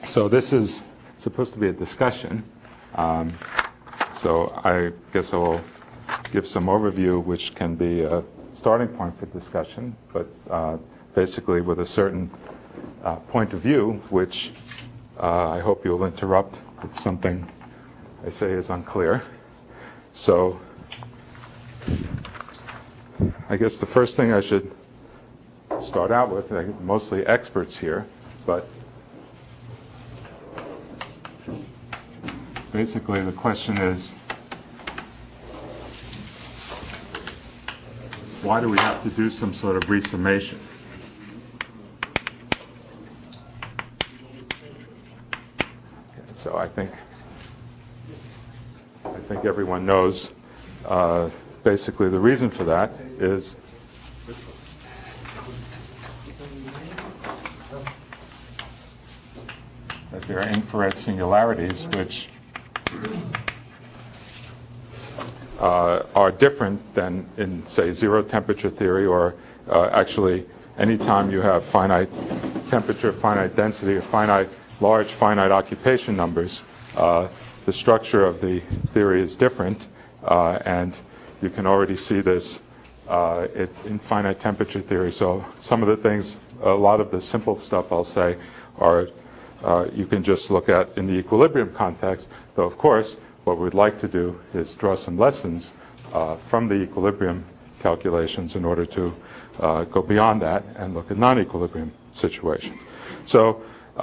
So this is supposed to be a discussion. So I guess I will give some overview, which can be a starting point for discussion, but basically with a certain point of view, which I hope you'll interrupt if something I say is unclear. So I guess the first thing I should start out with, mostly experts here, but basically the question is, why do we have to do some sort of resummation? Okay, so I think everyone knows basically the reason for that is that there are infrared singularities which are different than in, say, zero temperature theory, or actually anytime you have finite temperature, finite density, or large finite occupation numbers, the structure of the theory is different, and you can already see this in finite temperature theory. So some of the things, a lot of the simple stuff I'll say are you can just look at in the equilibrium context, though of course what we'd like to do is draw some lessons from the equilibrium calculations in order to go beyond that and look at non-equilibrium situations. So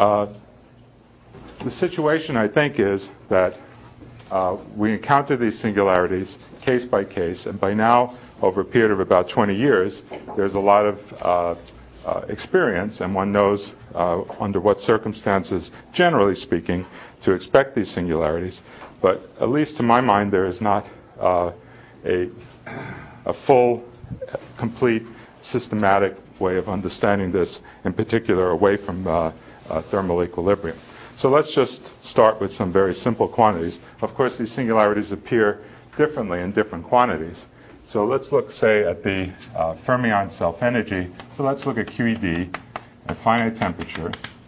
the situation, I think, is that we encounter these singularities case by case, and by now, over a period of about 20 years, there's a lot of experience, and one knows under what circumstances, generally speaking, to expect these singularities. But at least to my mind, there is not a full, complete, systematic way of understanding this, in particular away from thermal equilibrium. So let's just start with some very simple quantities. Of course, these singularities appear differently in different quantities. So let's look, say, at the fermion self-energy. So let's look at QED at finite temperature,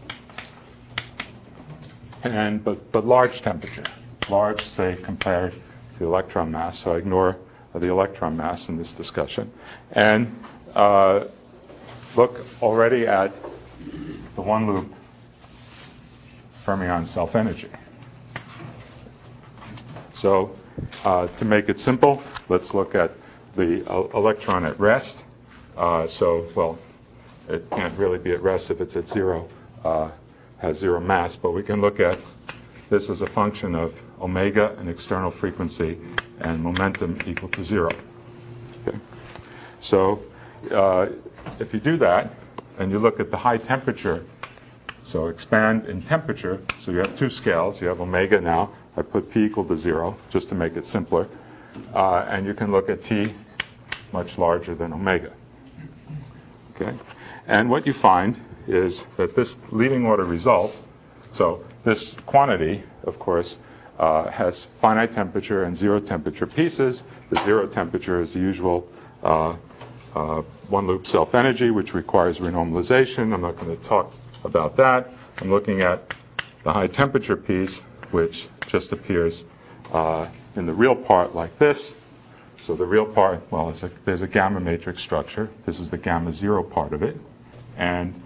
but large temperature. Large, say, compared to electron mass. So I ignore the electron mass in this discussion. And look already at the one-loop fermion self-energy. So to make it simple, let's look at the electron at rest. Well, it can't really be at rest if it's at zero, has zero mass, but we can look at this as a function of omega, an external frequency, and momentum equal to zero. Okay. So if you do that, and you look at the high temperature, so expand in temperature, so you have two scales. You have omega now. I put p equal to zero, just to make it simpler. And you can look at t much larger than omega. Okay? And what you find is that this leading order result, so this quantity, of course, has finite temperature and zero temperature pieces. The zero temperature is the usual one-loop self-energy, which requires renormalization. I'm not going to talk about that. I'm looking at the high temperature piece, which just appears in the real part like this. So the real part, well, there's a gamma matrix structure. This is the gamma zero part of it. And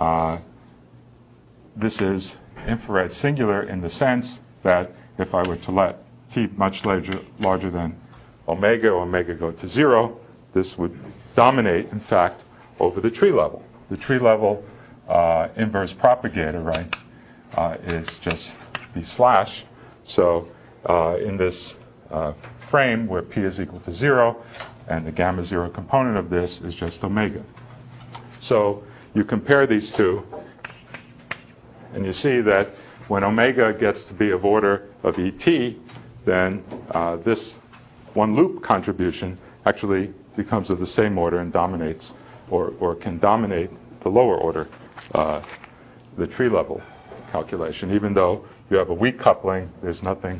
this is infrared singular in the sense that if I were to let t much larger than omega, or omega go to zero, this would dominate, in fact, over the tree level. The tree level inverse propagator, right, is just b slash. So in this frame where p is equal to zero, and the gamma zero component of this is just omega. So you compare these two, and you see that when omega gets to be of order of ET, then this one loop contribution actually becomes of the same order and dominates, or can dominate the lower order, the tree level calculation. Even though you have a weak coupling, there's nothing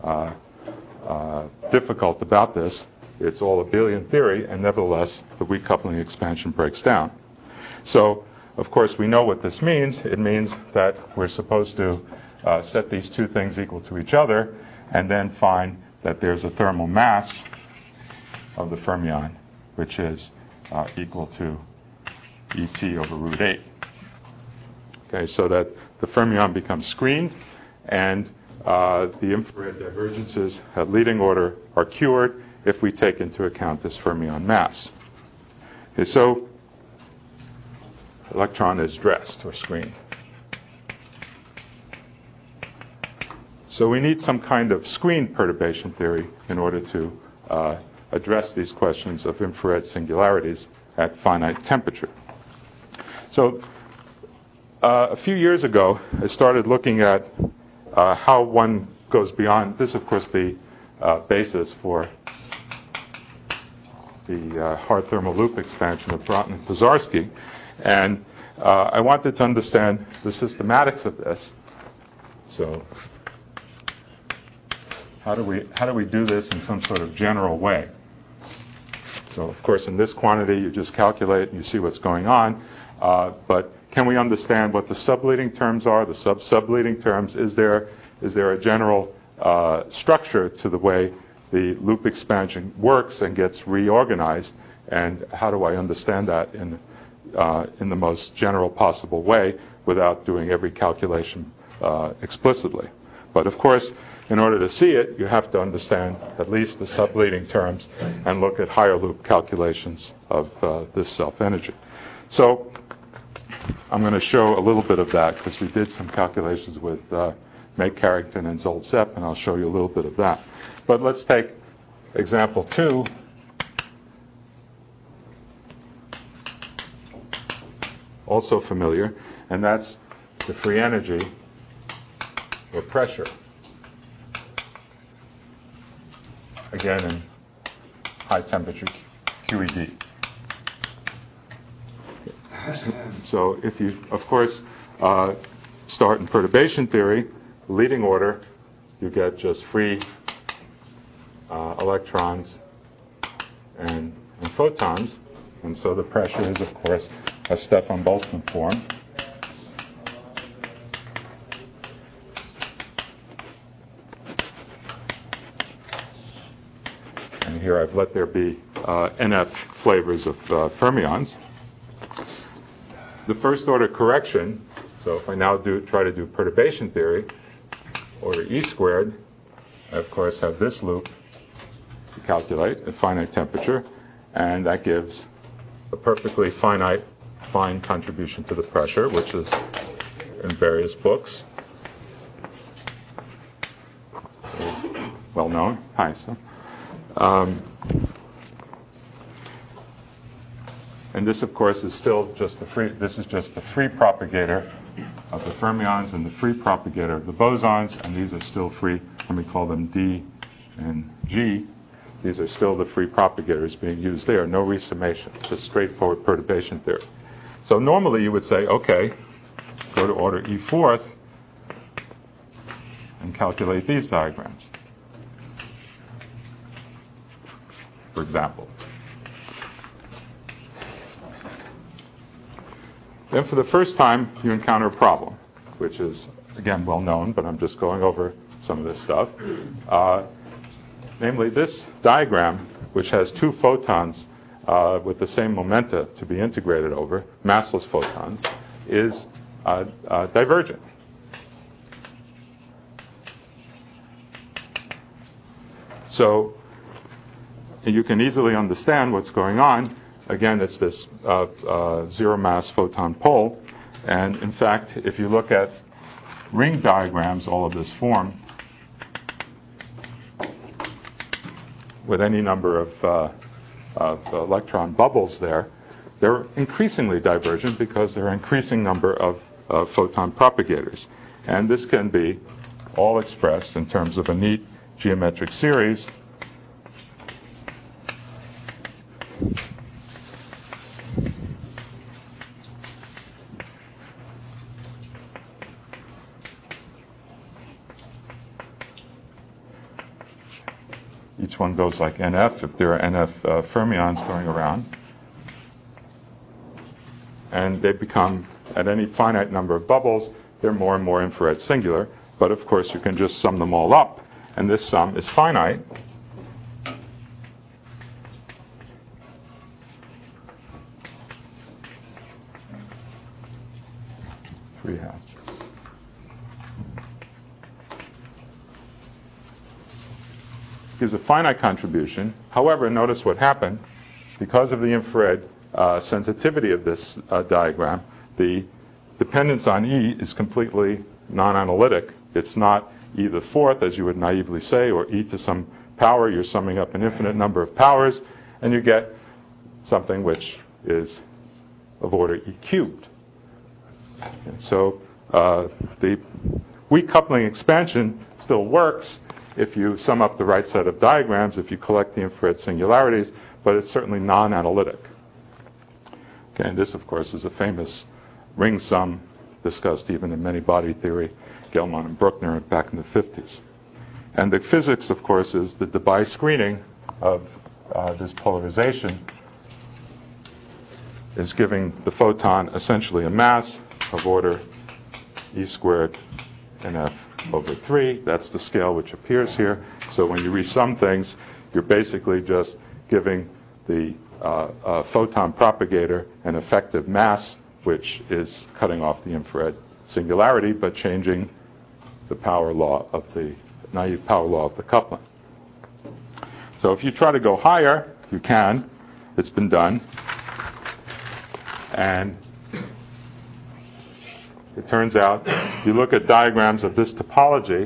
difficult about this. It's all abelian theory, and nevertheless, the weak coupling expansion breaks down. So of course, we know what this means. It means that we're supposed to set these two things equal to each other and then find that there's a thermal mass of the fermion, which is equal to ET over root 8. Okay, so that the fermion becomes screened, and the infrared divergences at leading order are cured if we take into account this fermion mass. Okay, so electron is dressed or screened. So we need some kind of screen perturbation theory in order to address these questions of infrared singularities at finite temperature. So a few years ago, I started looking at how one goes beyond. This, of course, the basis for the hard thermal loop expansion of Broughton and Pozharsky. And I wanted to understand the systematics of this. So how do we do this in some sort of general way? So, of course, in this quantity, you just calculate and you see what's going on. But can we understand what the subleading terms are, the sub-subleading terms? Is there a general structure to the way the loop expansion works and gets reorganized? And how do I understand that in the most general possible way without doing every calculation explicitly? But, of course, in order to see it, you have to understand at least the subleading terms and look at higher loop calculations of this self-energy. So I'm going to show a little bit of that because we did some calculations with Meg Carrington and Zsolt Zepp, and I'll show you a little bit of that. But let's take example 2. Also familiar, and that's the free energy or pressure. Again, in high temperature QED. So if you, of course, start in perturbation theory, leading order, you get just free electrons and photons. And so the pressure is, of course, a Stefan Boltzmann form. And here I've let there be NF flavors of fermions. The first order correction, so if I now try to do perturbation theory, order E squared, I of course have this loop to calculate at finite temperature, and that gives a perfectly finite fine contribution to the pressure, which is in various books. It's well known. Hi, so. And this, of course, is still just the free. This is just the free propagator of the fermions and the free propagator of the bosons, and these are still free. Let me call them D and G. These are still the free propagators being used there. No resummation, just straightforward perturbation theory. So normally you would say, okay, go to order E4 and calculate these diagrams, for example. Then for the first time, you encounter a problem, which is, again, well known, but I'm just going over some of this stuff. Namely, this diagram, which has two photons with the same momenta to be integrated over, massless photons, is divergent. So you can easily understand what's going on. Again, it's this zero mass photon pole. And in fact, if you look at ring diagrams, all of this form, with any number of electron bubbles there, they're increasingly divergent because there are an increasing number of photon propagators. And this can be all expressed in terms of a neat geometric series. Each one goes like NF if there are NF fermions going around. And they become at any finite number of bubbles, they're more and more infrared singular. But of course, you can just sum them all up, and this sum is finite. Three halves. Gives a finite contribution. However, notice what happened. Because of the infrared sensitivity of this diagram, the dependence on E is completely non-analytic. It's not E to the fourth, as you would naively say, or E to some power. You're summing up an infinite number of powers, and you get something which is of order E cubed. And so the weak coupling expansion still works if you sum up the right set of diagrams, if you collect the infrared singularities, but it's certainly non-analytic. Okay, and this, of course, is a famous ring sum discussed even in many body theory, Gell-Mann and Bruckner back in the 50s. And the physics, of course, is the Debye screening of this polarization is giving the photon essentially a mass of order E squared NF over 3. That's the scale which appears here. So when you resum things, you're basically just giving the photon propagator an effective mass, which is cutting off the infrared singularity, but changing the power law of the naive power law of the coupling. So if you try to go higher, you can. It's been done. And it turns out, if you look at diagrams of this topology,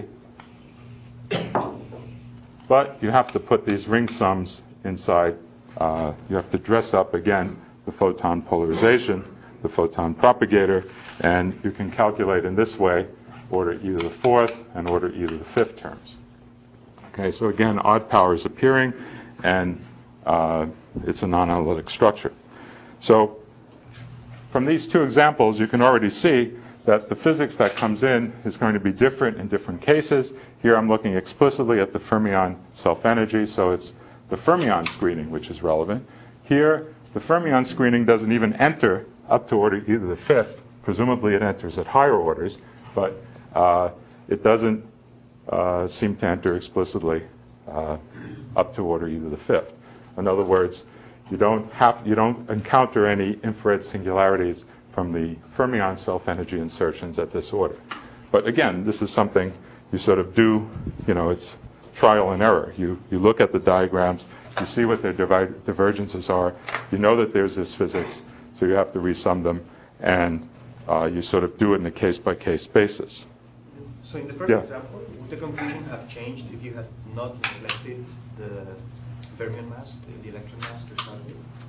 but you have to put these ring sums inside. You have to dress up, again, the photon polarization, the photon propagator, and you can calculate in this way order E to the fourth and order E to the fifth terms. Okay, so again, odd powers appearing, and it's a non-analytic structure. So from these two examples, you can already see that the physics that comes in is going to be different in different cases. Here I'm looking explicitly at the fermion self-energy, so it's the fermion screening which is relevant. Here, the fermion screening doesn't even enter up to order E to the fifth. Presumably it enters at higher orders, but it doesn't seem to enter explicitly up to order E to the fifth. In other words, you don't encounter any infrared singularities from the fermion self-energy insertions at this order. But again, this is something you sort of do, it's trial and error. You look at the diagrams, you see what their divergences are, you know that there's this physics, so you have to resum them, and you sort of do it in a case-by-case basis. So in the first example, would the conclusion have changed if you had not neglected the fermion mass, the electron mass to start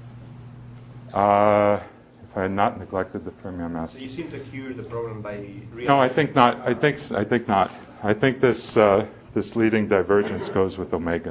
with? If I had not neglected the fermion mass. So you seem to cure the problem by No, I think not. I think not. I think this leading divergence goes with omega.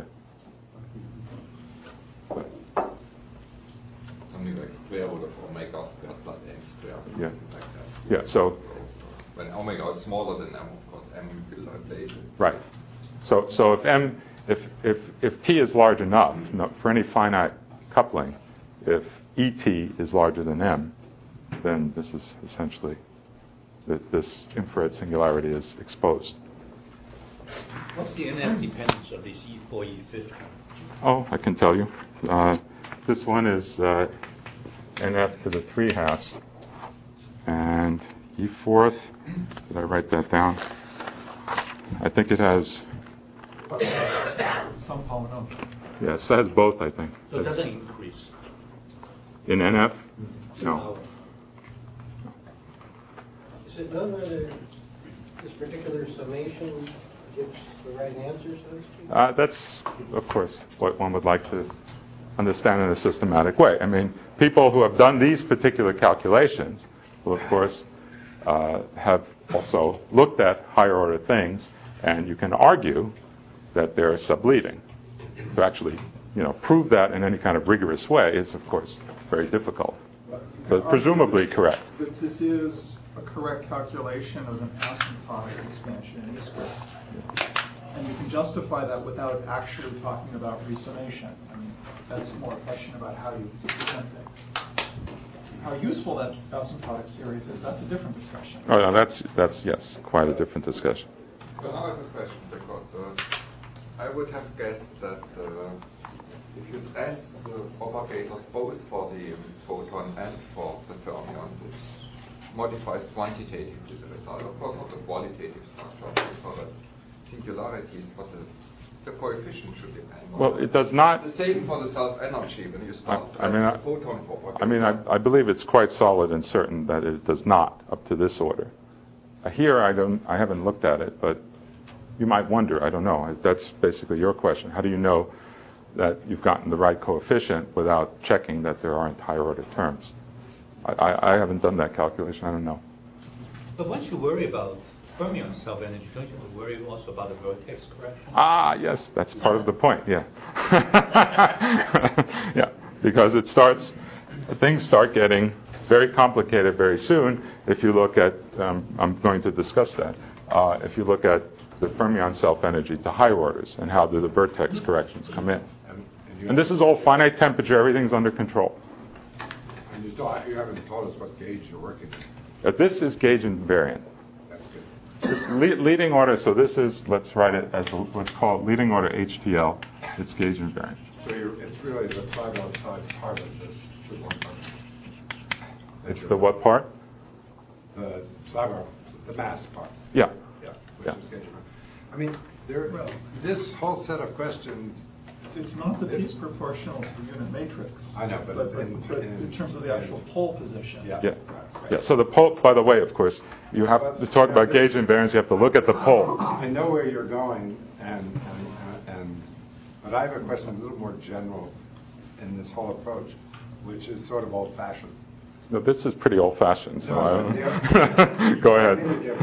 Something like square root of omega squared plus m squared. Yeah. Like that. Yeah. So when omega is smaller than m, of course, m will replace it. right. So if t is large enough for any finite coupling, if ET is larger than m, then this is essentially this infrared singularity is exposed. What's the NF dependence of this E4, E5? Oh, I can tell you. This one is NF to the 3 halves. And E4th, did I write that down? I think it has some polynomial. Yes, it has both, I think. So it doesn't increase. In NF? No. Is it known whether this particular summation gives the right answer, so to speak? That's, of course, what one would like to understand in a systematic way. I mean, people who have done these particular calculations will, of course, have also looked at higher order things, and you can argue that they're subleading. To actually, prove that in any kind of rigorous way is, of course, very difficult. But presumably correct. But this is a correct calculation of an asymptotic expansion in E squared. And you can justify that without actually talking about resummation. I mean, that's more a question about how you present things. how useful that asymptotic series is, that's a different discussion. Oh, no, that's yes, quite a different discussion. But now I have a question, because I would have guessed that if you dress the propagators both for the photon and for the fermions, it modifies quantitatively the result. Of course, not the qualitative structure, because that's singularities, but the coefficient should depend on. Well, it does not. The same for the self-energy when you start dressing the photon propagator. I mean, I believe it's quite solid and certain that it does not up to this order. Here, I haven't looked at it, but you might wonder. I don't know. That's basically your question. How do you know that you've gotten the right coefficient without checking that there aren't higher order terms? I haven't done that calculation. I don't know. But once you worry about fermion self-energy, don't you have to worry also about the vertex correction? Ah, yes, that's part of the point. Yeah, yeah, because things start getting very complicated very soon. If you look at, I'm going to discuss that. If you look at the fermion self-energy to higher orders and how do the vertex corrections come in, and this is all finite temperature. Everything's under control. And you haven't told us what gauge you're working with. This is gauge invariant. That's good. This leading order, so this is, let's write it as what's called leading order HTL. It's gauge invariant. So it's really the side outside part of this one part. It's the what part? The cyber, the mass part. Yeah. Yeah. Which Yeah. is gauge invariant. I mean, this whole set of questions. It's not the piece proportional to the unit matrix. I know, but it's in terms of the actual pole position. Yeah. Yeah. Yeah. So the pole, by the way, of course, you have to talk about gauge invariance. You have to look at the pole. I know where you're going, but I have a question a little more general in this whole approach, which is sort of old-fashioned. No, this is pretty old-fashioned. So No, go ahead.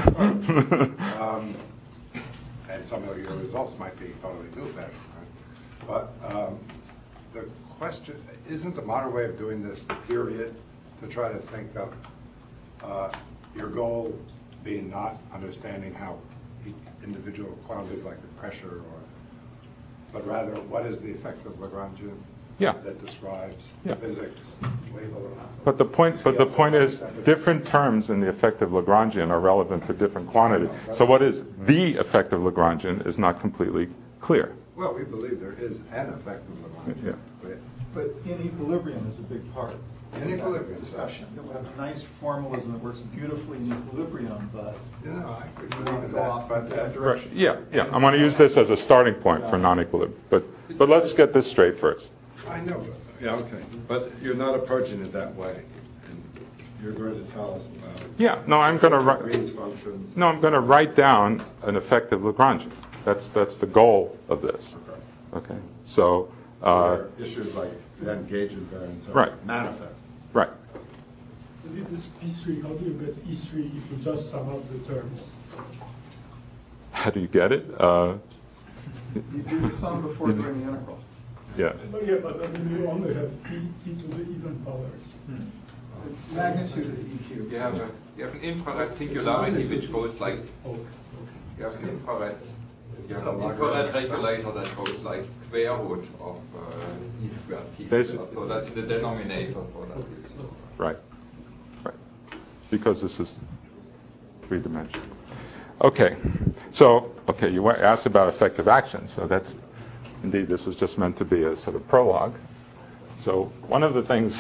And some of your results might be totally new-fashioned, right? But the question isn't the modern way of doing this period to try to think of your goal being not understanding how individual quantities like the pressure, but rather what is the effect of Lagrangian that describes physics, wave velocity. But the point is, different terms in the effective Lagrangian are relevant for different quantity. So what is the effective Lagrangian is not completely clear. Well, we believe there is an effective Lagrangian. Yeah. But in equilibrium is a big part. In equilibrium discussion. We have a nice formalism that works beautifully in equilibrium, but I could we want believe to in go off that, in but that direction. Yeah. I'm going to use this as a starting point for non-equilibrium. But let's get this straight first. I know. Okay. But you're not approaching it that way. And you're going to tell us about. Yeah. No, I'm going to write. Green's functions. No, I'm going to write down an effective Lagrangian. That's the goal of this. Okay. So. Issues like then gauge invariance are manifest. Right. With this P3, how do you get E3 if you just sum up the terms? How do you get it? You do the sum before doing the integral. Yeah. But I mean, you only have e to the even powers. It's magnitude of E cubed. You have an infrared singularity which goes like. Okay. You have an infrared. You have So an infrared regulator that goes like square root of E squared T squared. So that's in the denominator. So that is. Right. Because this is three-dimensional. Okay. So, you asked about effective action. So that's, indeed, this was just meant to be a sort of prologue. So one of the things,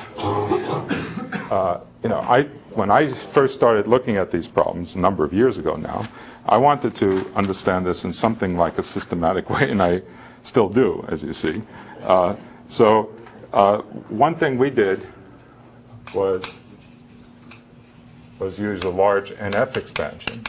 when I first started looking at these problems a number of years ago now, I wanted to understand this in something like a systematic way, and I still do, as you see. So one thing we did was use a large NF expansion.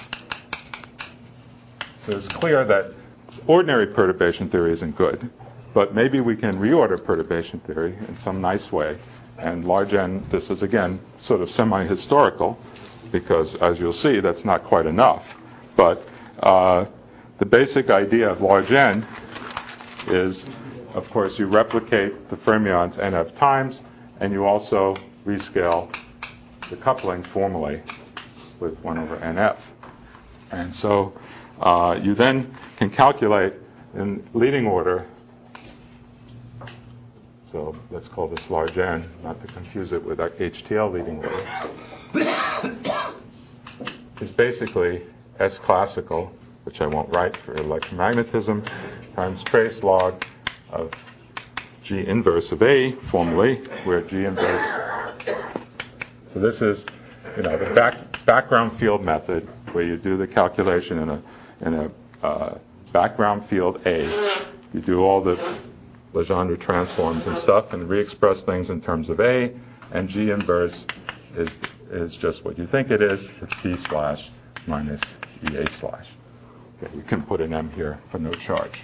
So it's clear that ordinary perturbation theory isn't good, but maybe we can reorder perturbation theory in some nice way. And large N, this is again sort of semi-historical, because as you'll see, that's not quite enough. But the basic idea of large N is, of course, you replicate the fermions NF times, and you also rescale the coupling formally with 1 over NF. And so you then can calculate in leading order. So let's call this large N, not to confuse it with HTL leading order, is basically S classical, which I won't write for electromagnetism, times trace log of G inverse of A, formally, where G inverse. So this is, the background field method, where you do the calculation in a background field A. You do all the Legendre transforms and stuff, and re-express things in terms of A, and G inverse is just what you think it is. It's D slash minus EA slash. Okay, you can put an M here for no charge.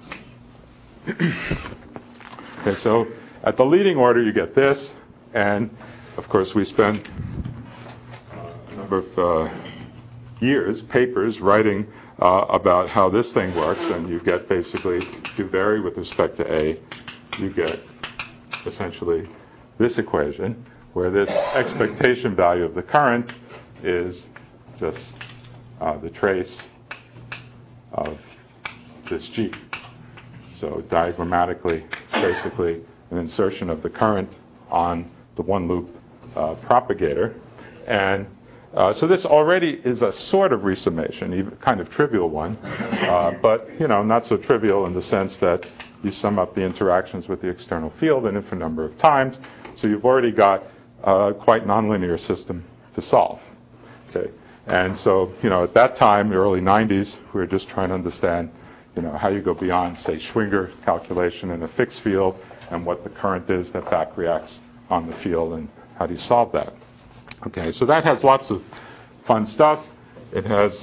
Okay, so at the leading order you get this, and of course we spent a number of papers writing about how this thing works, and you get basically, if you vary with respect to A, you get essentially this equation, where this expectation value of the current is just the trace of this G. So diagrammatically, it's basically an insertion of the current on the one-loop propagator. And so this already is a sort of resummation, even kind of trivial one, but not so trivial in the sense that you sum up the interactions with the external field an infinite number of times. So you've already got a quite nonlinear system to solve. Okay. And so, at that time, the early 90s, we were just trying to understand, how you go beyond, say, Schwinger calculation in a fixed field, and what the current is that back reacts on the field, and how do you solve that? Okay, so that has lots of fun stuff. It has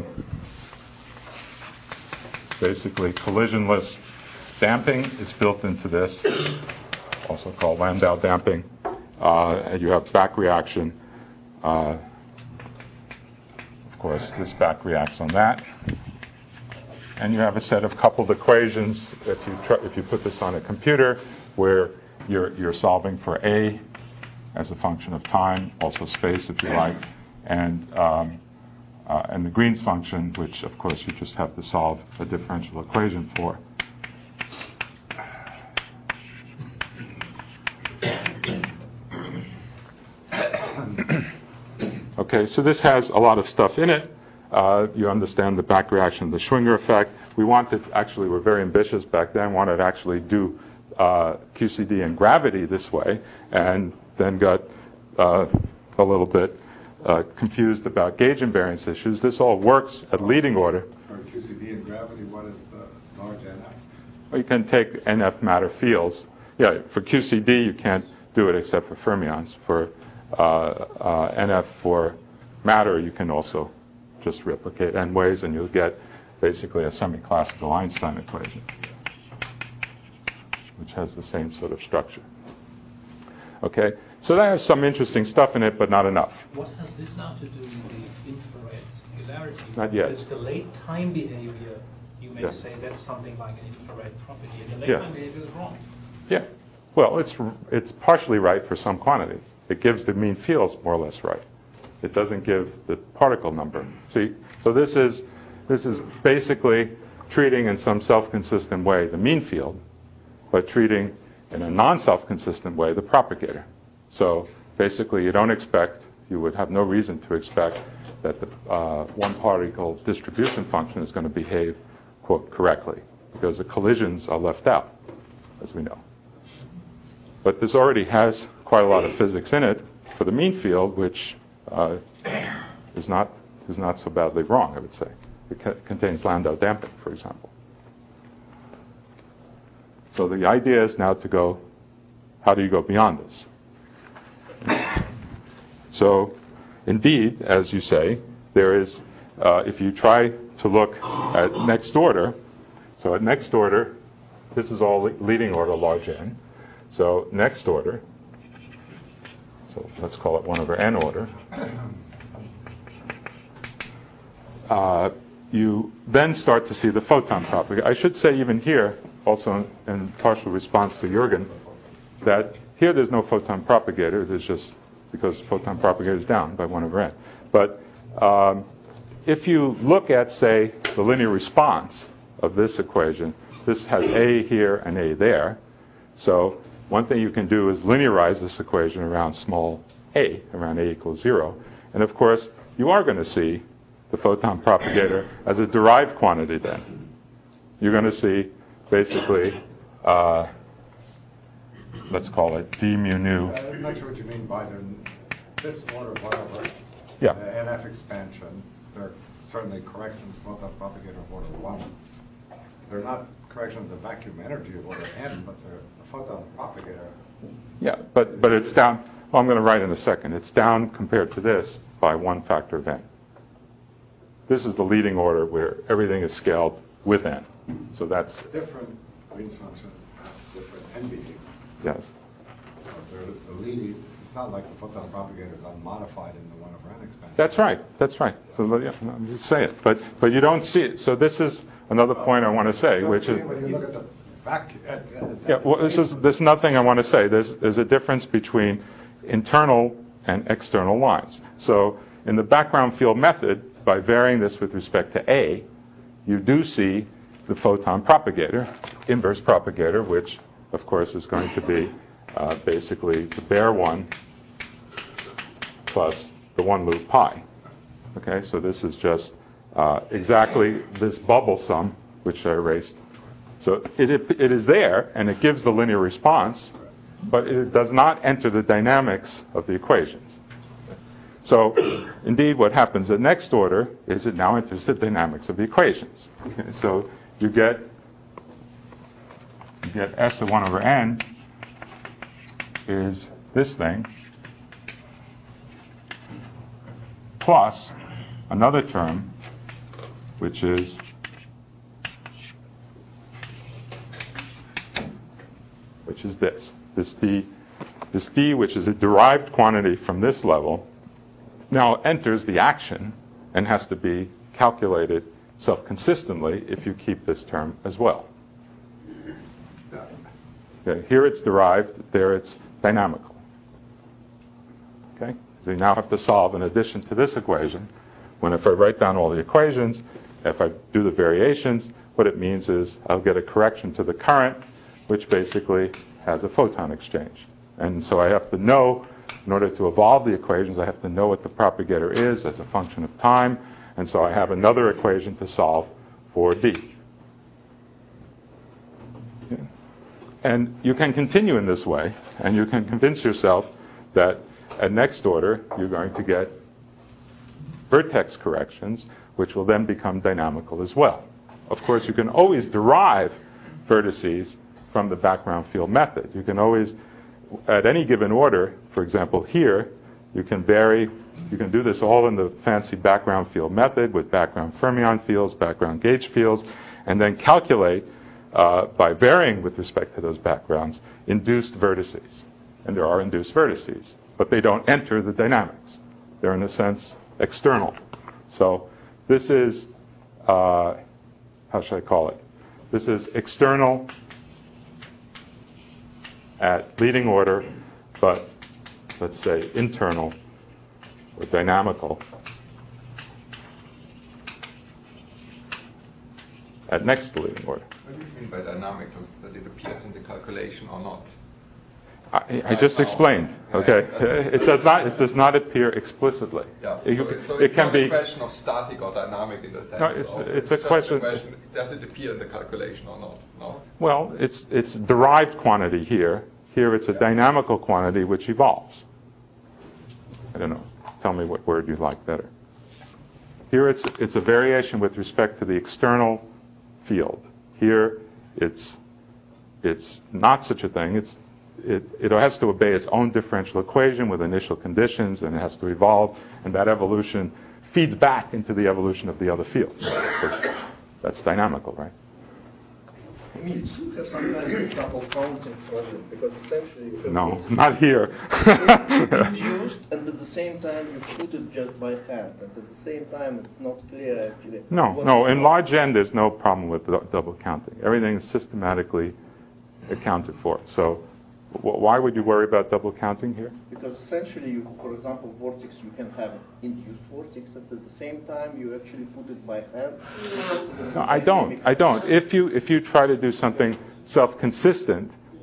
basically collisionless damping is built into this, also called Landau damping. And you have back reaction. Of course, this back reacts on that. And you have a set of coupled equations if you put this on a computer, where you're solving for A as a function of time, also space if you like, and the Green's function, which of course you just have to solve a differential equation for. Okay, so this has a lot of stuff in it. You understand the back reaction of the Schwinger effect. We're very ambitious back then, wanted to actually do QCD and gravity this way, and then got a little bit confused about gauge invariance issues. This all works at leading order. For QCD and gravity, what is the large NF? Well, you can take NF matter fields. Yeah, for QCD you can't do it except for fermions. For NF for matter, you can also just replicate n ways, and you'll get basically a semi-classical Einstein equation, which has the same sort of structure. Okay, so that has some interesting stuff in it, but not enough. What has this now to do with the infrared singularity? Not yet. Because the late time behavior, you may say that's something like an infrared property, and the late time behavior is wrong. Yeah. Well, it's partially right for some quantities. It gives the mean fields more or less right. It doesn't give the particle number. See, so this is basically treating in some self-consistent way the mean field, but treating in a non-self-consistent way the propagator. So basically, you would have no reason to expect that the one particle distribution function is going to behave, quote, correctly, because the collisions are left out, as we know. But this already has quite a lot of physics in it for the mean field, which is not so badly wrong, I would say. It contains Landau damping, for example. So the idea is now to go, how do you go beyond this? So indeed, as you say, there is, if you try to look at next order, so at next order, this is all leading order large N. So next order, so let's call it 1 over n order, you then start to see the photon propagator. I should say even here, also in partial response to Jürgen, that here there's no photon propagator. There's just, because photon propagator is down by 1 over n. But if you look at, say, the linear response of this equation, this has A here and A there. So one thing you can do is linearize this equation around small a, around a equals 0. And of course, you are going to see the photon propagator as a derived quantity then. You're going to see basically, let's call it d mu nu. I'm not sure what you mean by this order, whatever. Yeah. NF expansion, they're certainly corrections of photon propagator of order 1. They're not corrections of vacuum energy of order n, but they're the photon propagator. Yeah, but it's down. Well, I'm going to write in a second. It's down compared to this by 1 factor of n. This is the leading order where everything is scaled with n. So that's Different Green's functions have different n behavior. yes. The leading, it's not like the photon propagator is unmodified in the 1 over n expansion. That's right. That's right. So yeah, I'm just saying it. But you don't see it. So this is another point I want to say, which is when you look at the vacuum. yeah. Well, there's nothing I want to say. There's a difference between internal and external lines. So in the background field method, by varying this with respect to A, you do see the photon propagator, inverse propagator, which of course is going to be basically the bare one plus the 1 loop pi. Okay, so this is just exactly this bubble sum, which I erased. So it is there, and it gives the linear response, but it does not enter the dynamics of the equations. So indeed, what happens at next order is it now enters the dynamics of the equations. Okay, so you get S of 1 over n is this thing plus another term, which is this d, which is a derived quantity from this level, now enters the action and has to be calculated self-consistently if you keep this term as well. Okay, here it's derived, there it's dynamical. Okay, so you now have to solve, in addition to this equation, if I write down all the equations, if I do the variations, what it means is I'll get a correction to the current, which basically has a photon exchange. And so I have to know, in order to evolve the equations, I have to know what the propagator is as a function of time. And so I have another equation to solve for D. Okay. And you can continue in this way, and you can convince yourself that at next order, you're going to get vertex corrections, which will then become dynamical as well. Of course, you can always derive vertices from the background field method. You can always, at any given order, for example, here, you can do this all in the fancy background field method with background fermion fields, background gauge fields, and then calculate, by varying with respect to those backgrounds, induced vertices. And there are induced vertices, but they don't enter the dynamics. They're, in a sense, external. So this is, how should I call it? This is external at leading order, but let's say internal or dynamical at next to leading order. What do you mean by dynamical? That it appears in the calculation or not? I just explained. Okay, it does not appear explicitly. Yeah. So it it's can not be a question of static or dynamic in the sense. No, it's a just question. Does it appear in the calculation or not? No. Well, it's derived quantity here. Here it's a dynamical quantity which evolves. I don't know. Tell me what word you like better. Here it's a variation with respect to the external field. Here it's not such a thing. It has to obey its own differential equation with initial conditions, and it has to evolve, and that evolution feeds back into the evolution of the other fields. That's dynamical, right? You have some kind of double counting problem, because essentially you have No, not here. induced, and at the same time you put it just by hand, and at the same time it's not clear actually. No. In large N, there's no problem with double counting. Everything is systematically accounted for. So why would you worry about double counting here? Because essentially, for example, vortex, you can have induced vortex, and at the same time you actually put it by hand. No, I don't. If you try to do something self-consistent,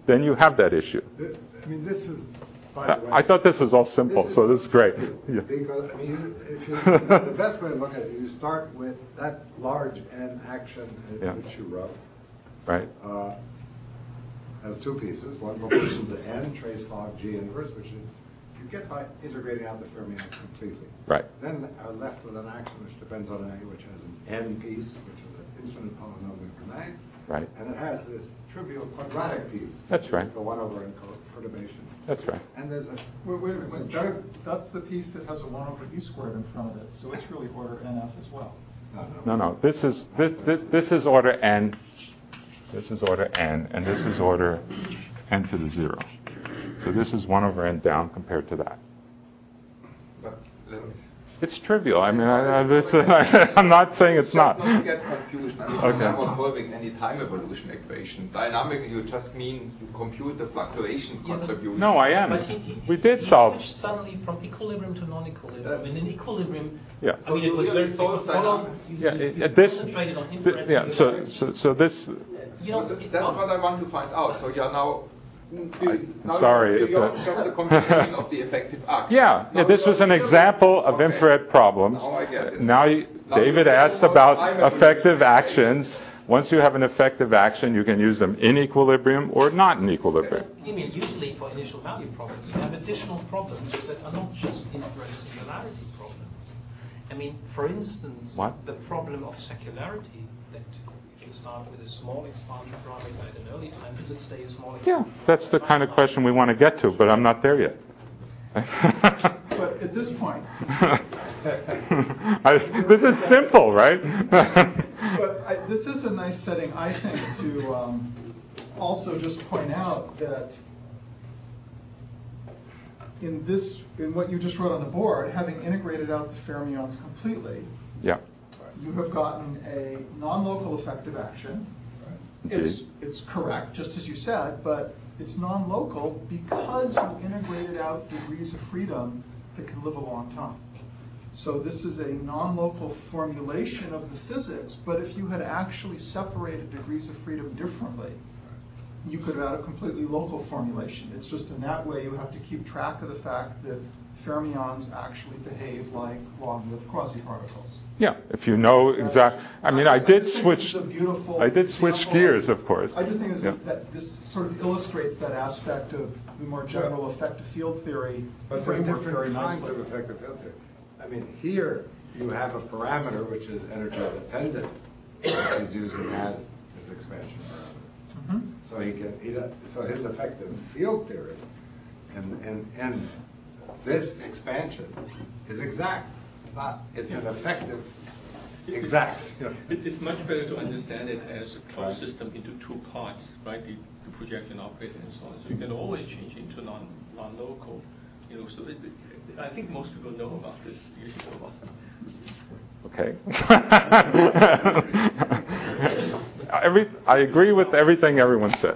then you have that issue. I mean, this is, by the way. I thought this was all simple, so this is great. Yeah. Because, I mean, if you, the best way to look at it, you start with that large N action which you wrote. Right. Has two pieces. One proportional to N, trace log G inverse, which is, you get by integrating out the fermions completely. Right. Then are left with an action which depends on A, which has an N piece, which is an infinite polynomial domain. Right. And it has this trivial quadratic piece. That's which right. is the 1 over N perturbation. That's right. And there's a... Wait a minute. That's the piece that has a 1 over E squared in front of it. So it's really order NF as well. No. This is order N. This is order N, and this is order N to the 0. So this is 1 over N down compared to that. But It's trivial. I mean, I'm not saying it's not. Just not to get confusion. I mean, Okay. you're never solving any time evolution equation. Dynamic, you just mean you compute the fluctuation contribution. No, I am. But We did he solve. switched suddenly from equilibrium to non-equilibrium. And in equilibrium, Yeah. I mean, it was So very you solved dynamic. Yeah, this. concentrated on inference. Yeah. So this. You know, That's what I want to find out. So you're now. I'm sorry. You're just a computation of the effective arc. Yeah. Now This was an example of Okay. infrared problems. Now I get it. Now, David asked about effective actions. Once you have an effective action, you can use them in equilibrium or not in equilibrium. I mean, usually for initial value problems, you have additional problems that are not just inference singularity problems. I mean, for instance, the problem of secularity, that if you start with a small expansion parameter at an early time, does it stay a small expansion? Yeah, that's the kind of question we want to get to, but I'm not there yet. But at this point, this is simple, right? but this is a nice setting, I think, to also just point out that in what you just wrote on the board, having integrated out the fermions completely, Yeah. you have gotten a non-local effective action. Indeed. It's correct, just as you said, but it's non-local because you integrated out degrees of freedom that can live a long time. So this is a non-local formulation of the physics, but if you had actually separated degrees of freedom differently, you could have had a completely local formulation. It's just in that way you have to keep track of the fact that fermions actually behave like long-lived quasiparticles. Yeah, if you know exactly. I mean, I did think switch. this is a beautiful I did switch example gears, of course. I just think Yeah. that this sort of illustrates that aspect of the more general effective field theory But there are framework very different kinds nicely. of effective field theory. I mean, here you have a parameter which is energy dependent, which he's using as his expansion parameter. Mhm. So his effective field theory and this expansion is exact. It's an effective exact. It's much better to understand it as a closed system into two parts, right? The projection operator and so on. So you can always change into non-local. So I think most people know about this issue a lot. Okay. I agree with everything everyone said.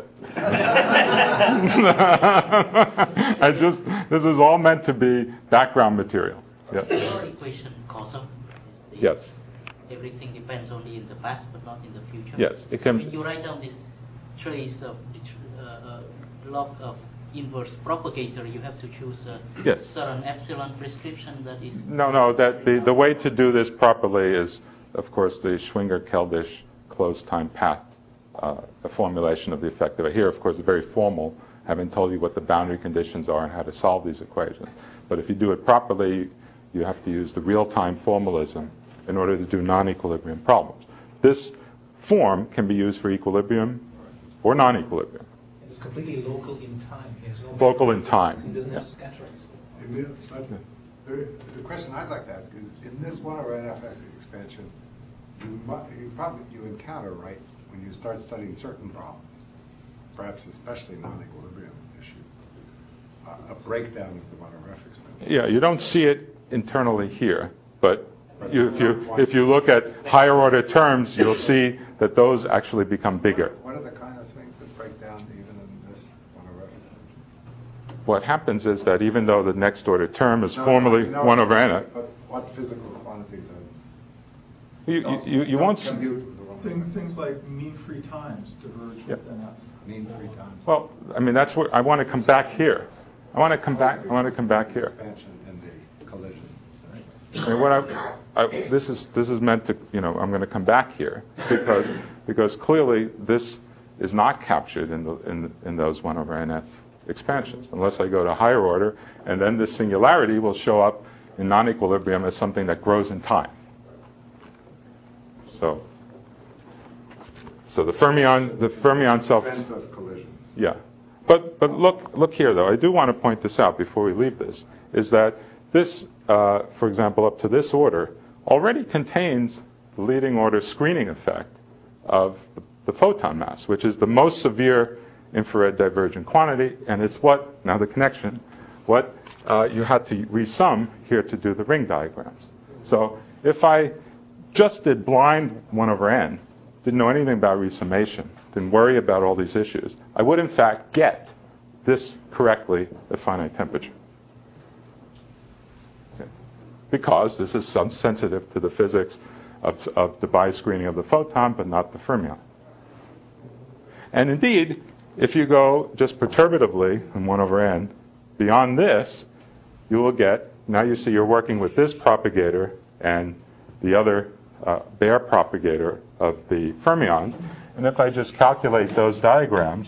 This is all meant to be background material. Yes. Your equation COSM is Yes. everything depends only in the past but not in the future. Yes, it can. When you write down this trace of log of inverse propagator, you have to choose a certain epsilon prescription that is. No. That the way to do this properly is, of course, the Schwinger-Keldysh closed time path, a formulation of the effective. Here, of course, it's very formal, having told you what the boundary conditions are and how to solve these equations. But if you do it properly, you have to use the real-time formalism in order to do non-equilibrium problems. This form can be used for equilibrium or non-equilibrium. It's completely local in time. Local in time. It doesn't have scatterings. But the question I'd like to ask is, in this 1 over NFX expansion, you encounter, right, when you start studying certain problems, perhaps especially non-equilibrium issues, a breakdown of the 1 over F expansion. Yeah, you don't see it internally here, but if you look at higher order terms, you'll see that those actually become bigger. What are the kind of things that break down even in this 1 over F expansion? What happens is that even though the next order term is formally 1 over n, but what physical quantities are you won't. things like mean free times diverge within F. Mean free times. Well, I mean, that's what I want to come back here. I want to come back here. Expansion in the collision. I mean, this is meant to, I'm going to come back here because clearly this is not captured in those 1 over NF expansions unless I go to higher order, and then this singularity will show up in non-equilibrium as something that grows in time. So the fermion self. Event of collision. Yeah, but look here though. I do want to point this out before we leave this. Is that this, for example, up to this order already contains the leading order screening effect of the photon mass, which is the most severe infrared divergent quantity, and it's what you had to resum here to do the ring diagrams. So if I just did blind 1 over n, didn't know anything about resummation, didn't worry about all these issues, I would in fact get this correctly at finite temperature. Okay. Because this is sensitive to the physics of Debye screening of the photon, but not the fermion. And indeed, if you go just perturbatively in 1 over n, beyond this, you will get, now you see you're working with this propagator and the other bare propagator of the fermions. And if I just calculate those diagrams,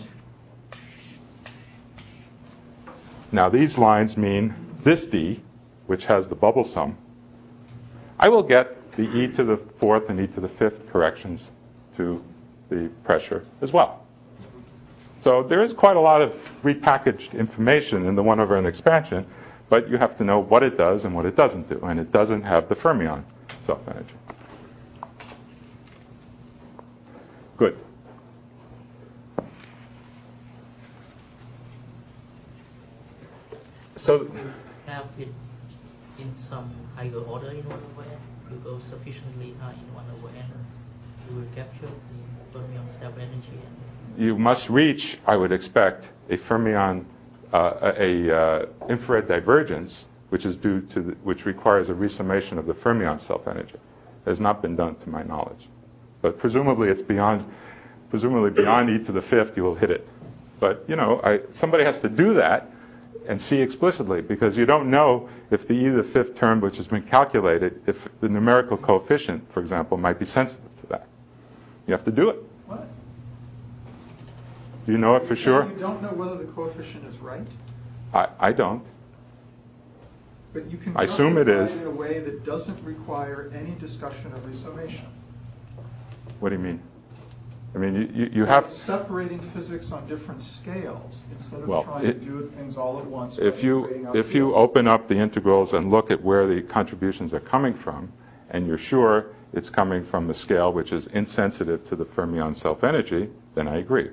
now these lines mean this d, which has the bubble sum, I will get the e to the 4th and e to the 5th corrections to the pressure as well. So there is quite a lot of repackaged information in the 1 over n expansion, but you have to know what it does and what it doesn't do, and it doesn't have the fermion self-energy. Good. So you have it in some higher order in 1 over n. You go sufficiently high in 1 over n, you will capture the fermion self-energy. You must reach, I would expect, a fermion, infrared divergence, which is which requires a resummation of the fermion self-energy. It has not been done to my knowledge. But presumably beyond e to the 5th, you will hit it. But, somebody has to do that and see explicitly, because you don't know if the e to the 5th term, which has been calculated, if the numerical coefficient, for example, might be sensitive to that. You have to do it. What? Do you know it for sure? You don't know whether the coefficient is right? I don't. But you can I assume it is. in a way that doesn't require any discussion of resummation. What do you mean? I mean, you have separating physics on different scales instead of trying to do things all at once. If you open up the integrals and look at where the contributions are coming from, and you're sure it's coming from the scale which is insensitive to the fermion self-energy, then I agree.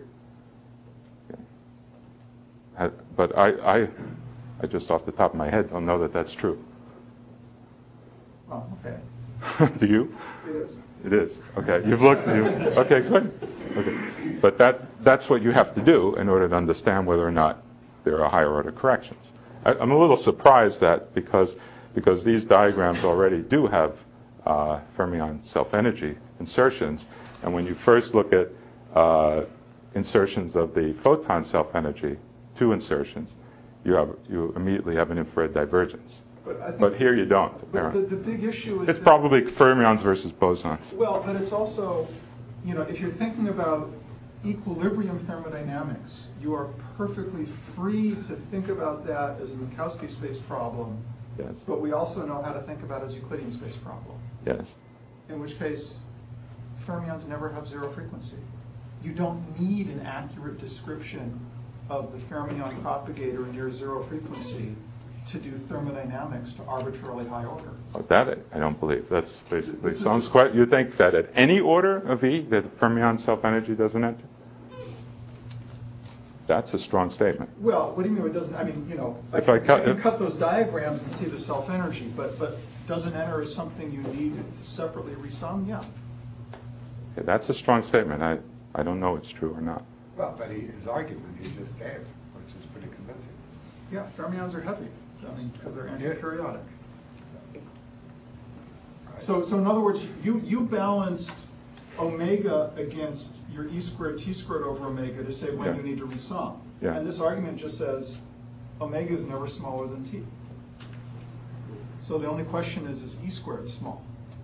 Okay. But I just off the top of my head don't know that that's true. Oh, okay. Do you? It is. It is. Okay. You've looked. Okay, good. Okay. But that's what you have to do in order to understand whether or not there are higher order corrections. I'm a little surprised that because these diagrams already do have fermion self-energy insertions, and when you first look at insertions of the photon self-energy, 2 insertions, you immediately have an infrared divergence. But here you don't, apparently. But the big issue is it's probably fermions versus bosons. Well, but it's also, if you're thinking about equilibrium thermodynamics, you are perfectly free to think about that as a Minkowski space problem. Yes. But we also know how to think about it as Euclidean space problem. Yes. In which case, fermions never have zero frequency. You don't need an accurate description of the fermion propagator near zero frequency to do thermodynamics to arbitrarily high order. Oh, that I don't believe. That's basically sounds quite. You think that at any order of E, that the fermion self-energy doesn't enter? That's a strong statement. Well, what do you mean it doesn't? I mean, I can cut those diagrams and see the self-energy, but doesn't enter as something you need to separately resum? Yeah. Okay, that's a strong statement. I don't know if it's true or not. Well, but his argument he just gave, which is pretty convincing. Yeah, fermions are heavy. I mean, because they're antiperiodic. Right. So in other words, you balanced omega against your e squared t squared over omega to say when Yeah. you need to resum. Yeah. And this argument just says omega is never smaller than t. So the only question is e squared small?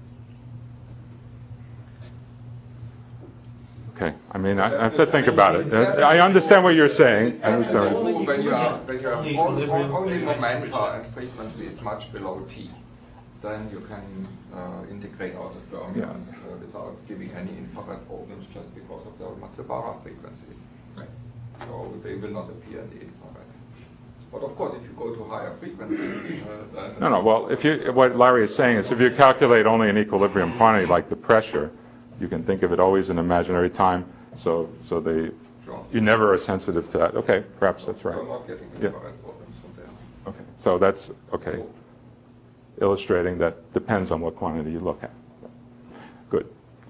Okay, I mean, I have to think about it. I understand what you're saying. I It's understand. true when you are Only only equilibrium momenta and frequency is much below t, then you can integrate out the fermions without giving any infrared problems just because of the Matsubara frequencies. Right. So they will not appear in the infrared. But of course, if you go to higher frequencies, then No. Well, what Larry is saying is, if you calculate only an equilibrium quantity like the pressure, you can think of it always in imaginary time. So you never are sensitive to that. Okay, perhaps that's right. You're not getting infrared problems from there. Okay, so that's okay. Illustrating that depends on what quantity you look at. Good.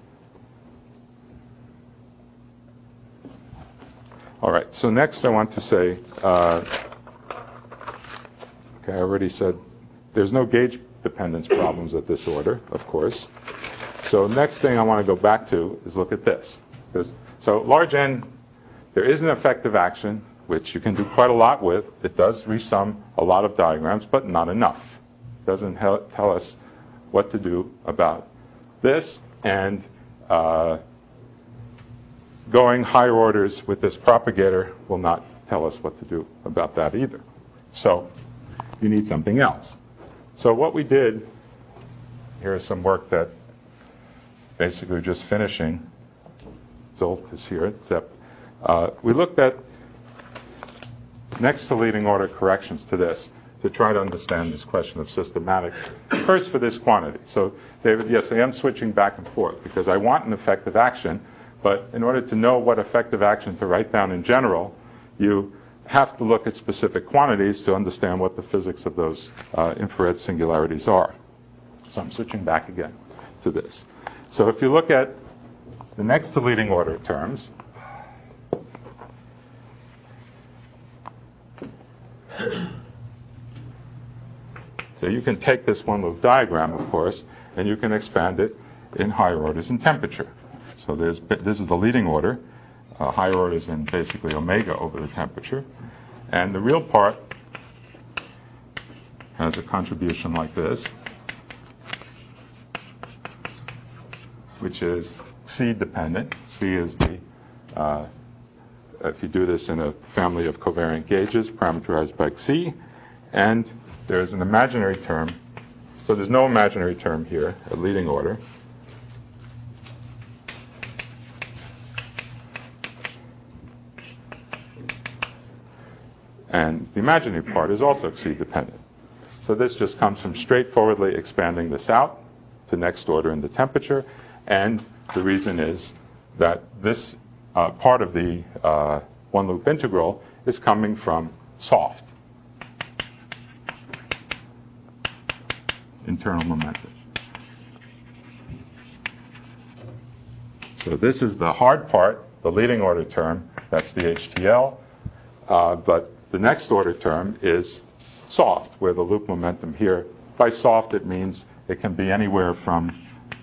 All right. So next, I want to say. Okay, I already said there's no gauge dependence problems at this order, of course. So next thing I want to go back to is look at this. So large N, there is an effective action, which you can do quite a lot with. It does resum a lot of diagrams, but not enough. It doesn't tell us what to do about this. And going higher orders with this propagator will not tell us what to do about that either. So you need something else. So what we did, here is some work that basically just finishing. Zolt is here, except we looked at next to leading order corrections to this to try to understand this question of systematic. First for this quantity. So David, yes, I am switching back and forth because I want an effective action, but in order to know what effective action to write down in general, you have to look at specific quantities to understand what the physics of those infrared singularities are. So I'm switching back again to this. So if you look at the next to leading order terms, so you can take this one loop diagram, of course, and you can expand it in higher orders in temperature. So this is the leading order. Higher orders in basically omega over the temperature. And the real part has a contribution like this, which is C dependent. C is the, if you do this in a family of covariant gauges parameterized by Xi, and there's an imaginary term. So there's no imaginary term here at leading order. And the imaginary part is also Xi dependent. So this just comes from straightforwardly expanding this out to next order in the temperature. And the reason is that this part of the one loop integral is coming from soft internal momentum. So this is the hard part, the leading order term. That's the HTL. But the next order term is soft, where the loop momentum here, by soft it means it can be anywhere from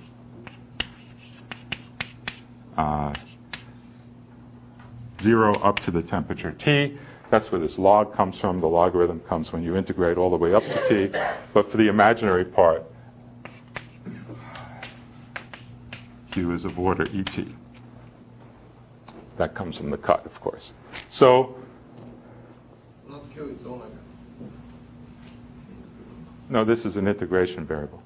zero up to the temperature T. That's where this log comes from. The logarithm comes when you integrate all the way up to T. But for the imaginary part, Q is of order ET. That comes from the cut, of course. So not Q, it's omega. no, this is an integration variable.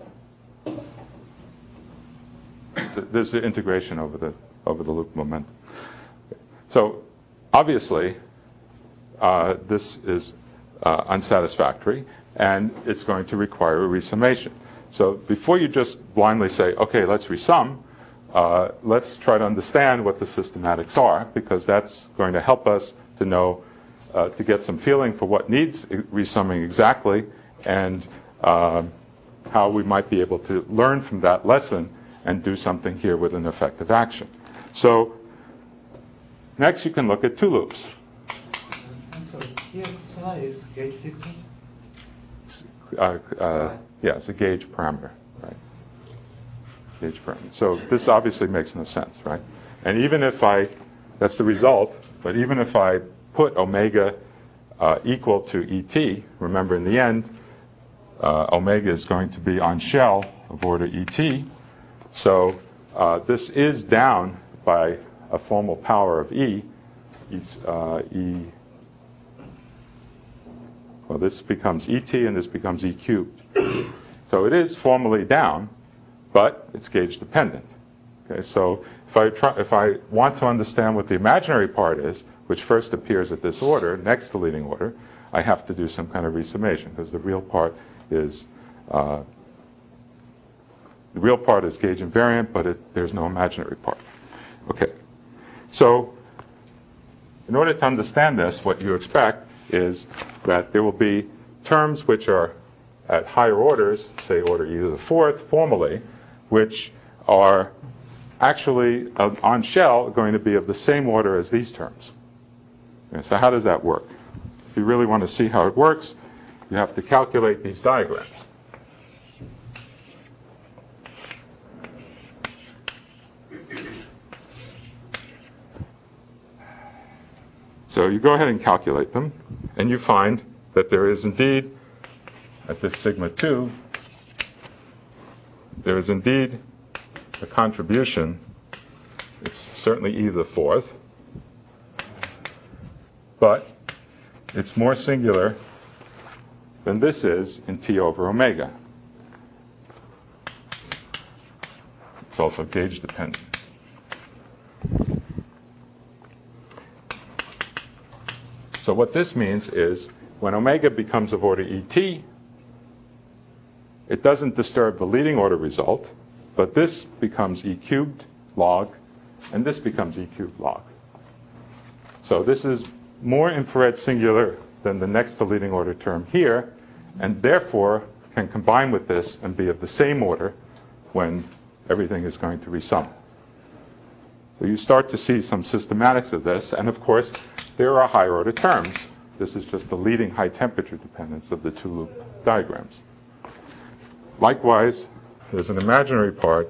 There's the integration over the loop momentum. So obviously, this is unsatisfactory, and it's going to require a resummation. So before you just blindly say, okay, let's resum, let's try to understand what the systematics are, because that's going to help us to know, to get some feeling for what needs resumming exactly, and how we might be able to learn from that lesson and do something here with an effective action. So next you can look at two loops. So here psi is gauge fixing? Yeah, it's a gauge parameter, right? gauge fermion. So this obviously makes no sense, right? And even if that's the result, but even if I put omega equal to ET, remember in the end, omega is going to be on shell of order ET. So this is down by a formal power of E. Well, this becomes ET and this becomes E cubed. So it is formally down, but it's gauge dependent. Okay, so if I want to understand what the imaginary part is, which first appears at this order, next to leading order, I have to do some kind of resummation, because the real part is gauge invariant, but there's no imaginary part. Okay, so in order to understand this, what you expect is that there will be terms which are at higher orders, say order e to the fourth, formally, which are actually on shell going to be of the same order as these terms. Okay, so how does that work? If you really want to see how it works, you have to calculate these diagrams. So you go ahead and calculate them, and you find that there is indeed, at this sigma 2, there is indeed a contribution. It's certainly e to the fourth, but it's more singular than this is in T over omega. It's also gauge dependent. So what this means is when omega becomes of order ET, it doesn't disturb the leading order result, but this becomes E cubed log, and this becomes E cubed log. So this is more infrared singular than the next to leading order term here, and therefore can combine with this and be of the same order when everything is going to resum. So you start to see some systematics of this, and of course, there are higher order terms. This is just the leading high temperature dependence of the two loop diagrams. Likewise, there's an imaginary part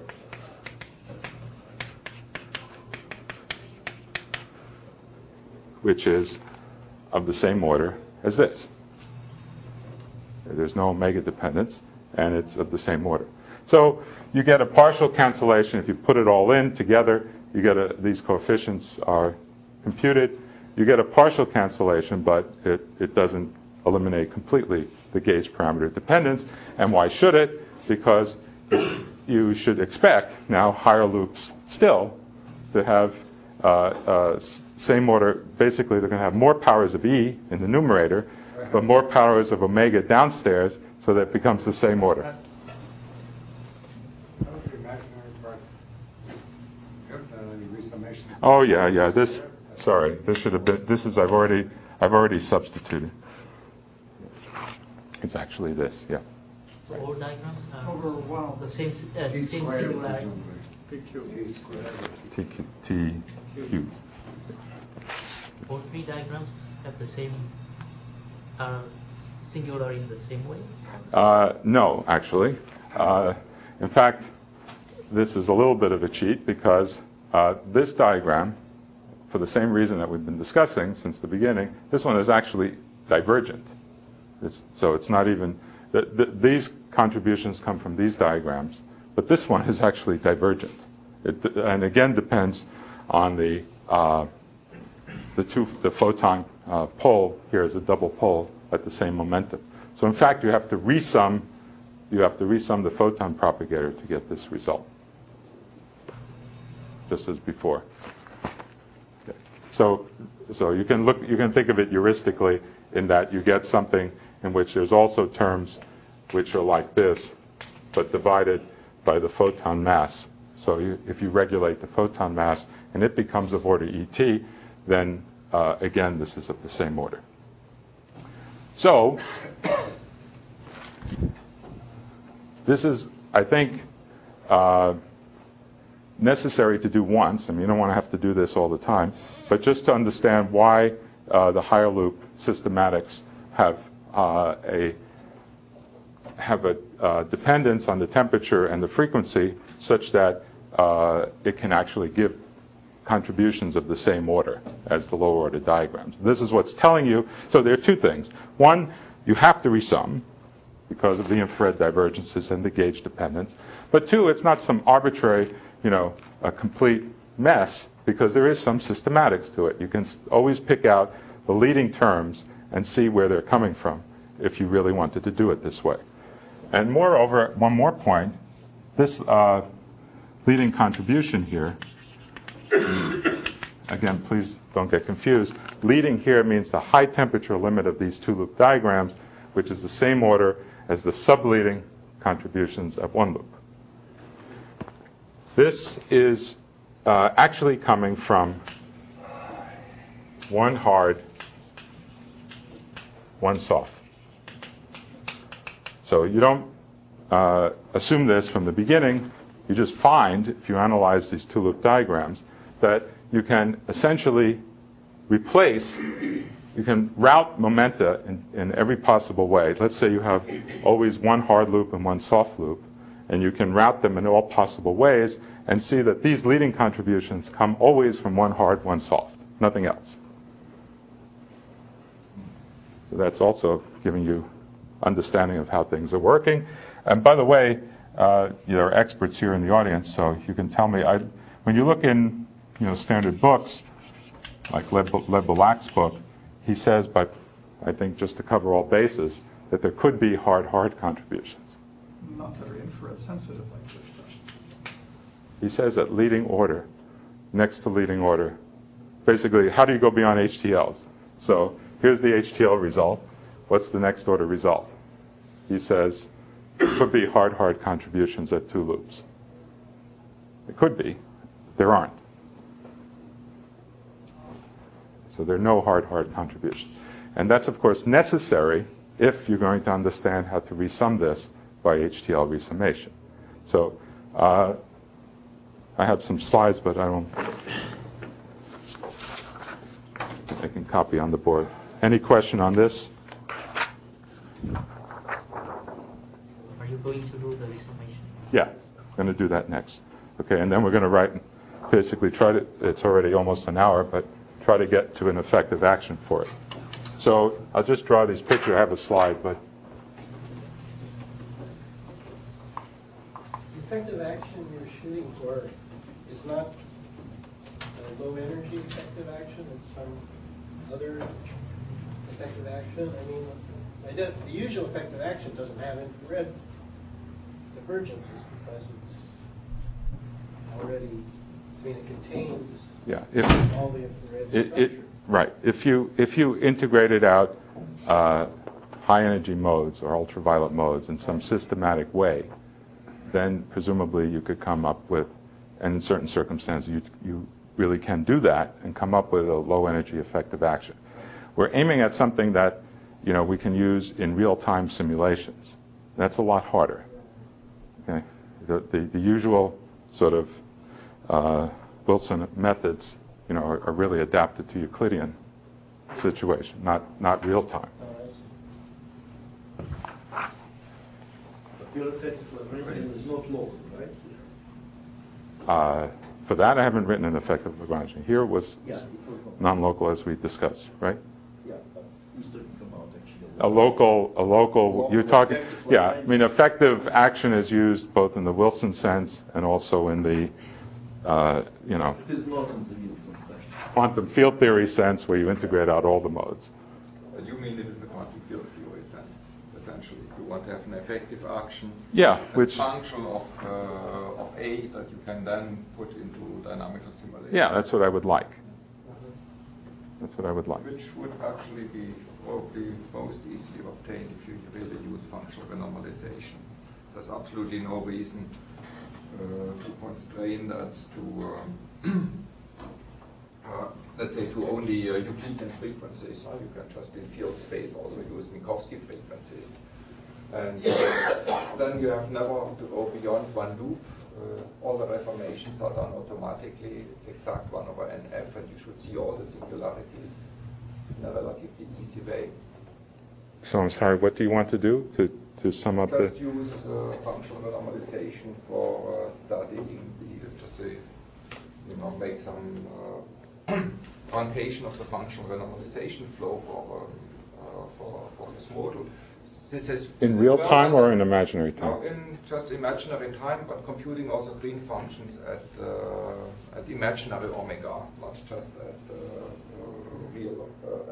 which is of the same order as this. There's no omega dependence, and it's of the same order. So you get a partial cancellation. If you put it all in together, you get these coefficients are computed. You get a partial cancellation, but it doesn't eliminate completely the gauge parameter dependence. And why should it? Because you should expect now higher loops still to have same order. Basically, they're going to have more powers of E in the numerator, but more powers of omega downstairs, so that it becomes the same order. Oh yeah. This should have been. This is I've already substituted. It's actually this. Yeah. So all diagrams are Over one. the same singularity. T cubed. All three diagrams have the same singular in the same way? No, actually. In fact, this is a little bit of a cheat because this diagram, for the same reason that we've been discussing since the beginning, this one is actually divergent. So it's not even, these contributions come from these diagrams, but this one is actually divergent. And again depends on the photon pole here is a double pole at the same momentum. So in fact, you have to resum the photon propagator to get this result, just as before. Okay. So you can think of it heuristically in that you get something in which there's also terms which are like this, but divided by the photon mass. So if you regulate the photon mass and it becomes of order ET, then again, this is of the same order. So this is, I think, necessary to do once. I mean, you don't want to have to do this all the time, but just to understand why the higher loop systematics have a dependence on the temperature and the frequency, such that it can actually give contributions of the same order as the lower order diagrams. This is what's telling you. So there are two things. One, you have to resum because of the infrared divergences and the gauge dependence. But two, it's not some arbitrary, a complete mess, because there is some systematics to it. You can always pick out the leading terms and see where they're coming from if you really wanted to do it this way. And moreover, one more point, this leading contribution here, again, please don't get confused. Leading here means the high temperature limit of these two-loop diagrams, which is the same order as the subleading contributions of one loop. This is actually coming from one hard, one soft. So you don't assume this from the beginning. You just find, if you analyze these two-loop diagrams, that you can essentially replace, you can route momenta in every possible way. Let's say you have always one hard loop and one soft loop, and you can route them in all possible ways and see that these leading contributions come always from one hard, one soft, nothing else. So that's also giving you understanding of how things are working. And by the way, there are experts here in the audience, so you can tell me. When you look in, standard books, like Leb Balak's book, he says, I think just to cover all bases, that there could be hard contributions. Not that are infrared sensitive like this, though. He says that leading order, next to leading order, basically, how do you go beyond HTLs? So here's the HTL result. What's the next order result? He says it could be hard contributions at two loops. It could be. There aren't. So there are no hard contributions. And that's, of course, necessary if you're going to understand how to resum this by HTL resummation. So I have some slides, but I can copy on the board. Any question on this? Are you going to do the resummation? Yeah, I'm going to do that next. Okay, and then we're going to basically it's already almost an hour, but try to get to an effective action for it. So I'll just draw these pictures. I have a slide, but Effective action you're shooting for is not a low energy effective action, it's some other effective action. I mean, the usual effective action doesn't have infrared divergences because it's already, it contains all the infrared structure. Right. If you integrated out high energy modes or ultraviolet modes in some systematic way, then presumably you could come up with, and in certain circumstances you really can do that and come up with a low energy effective action. We're aiming at something that we can use in real-time simulations. That's a lot harder. Okay, the usual sort of Wilson methods, are really adapted to Euclidean situation, not real time. Your effective Lagrangian is not local, right? For that, I haven't written an effective Lagrangian. Here was non-local, as we discussed, right? Yeah, but he's talking about actually a local. You're talking. Yeah, I mean, effective action is used both in the Wilson sense and also in the, It is not in the Wilson sense. Quantum field theory sense, where you integrate out all the modes. You mean it in the quantum field theory sense, essentially. You want to have an effective action, which function of A that you can then put into dynamical simulation. Yeah, that's what I would like. That's what I would like. Which would actually be probably most easily obtained if you really use functional renormalization. There's absolutely no reason to constrain that to, let's say, to only Euclidean frequencies. You can just in field space also use Minkowski frequencies. And then you have never to go beyond one loop. All the reformations are done automatically. It's exact 1/NF, and you should see all the singularities in a relatively easy way. So I'm sorry, what do you want to do? To to sum up the... Just use functional normalization for studying make some truncation of the functional normalization flow for this model. This is in real time or in imaginary time? No, in just imaginary time, but computing also green functions at imaginary omega, not just at real,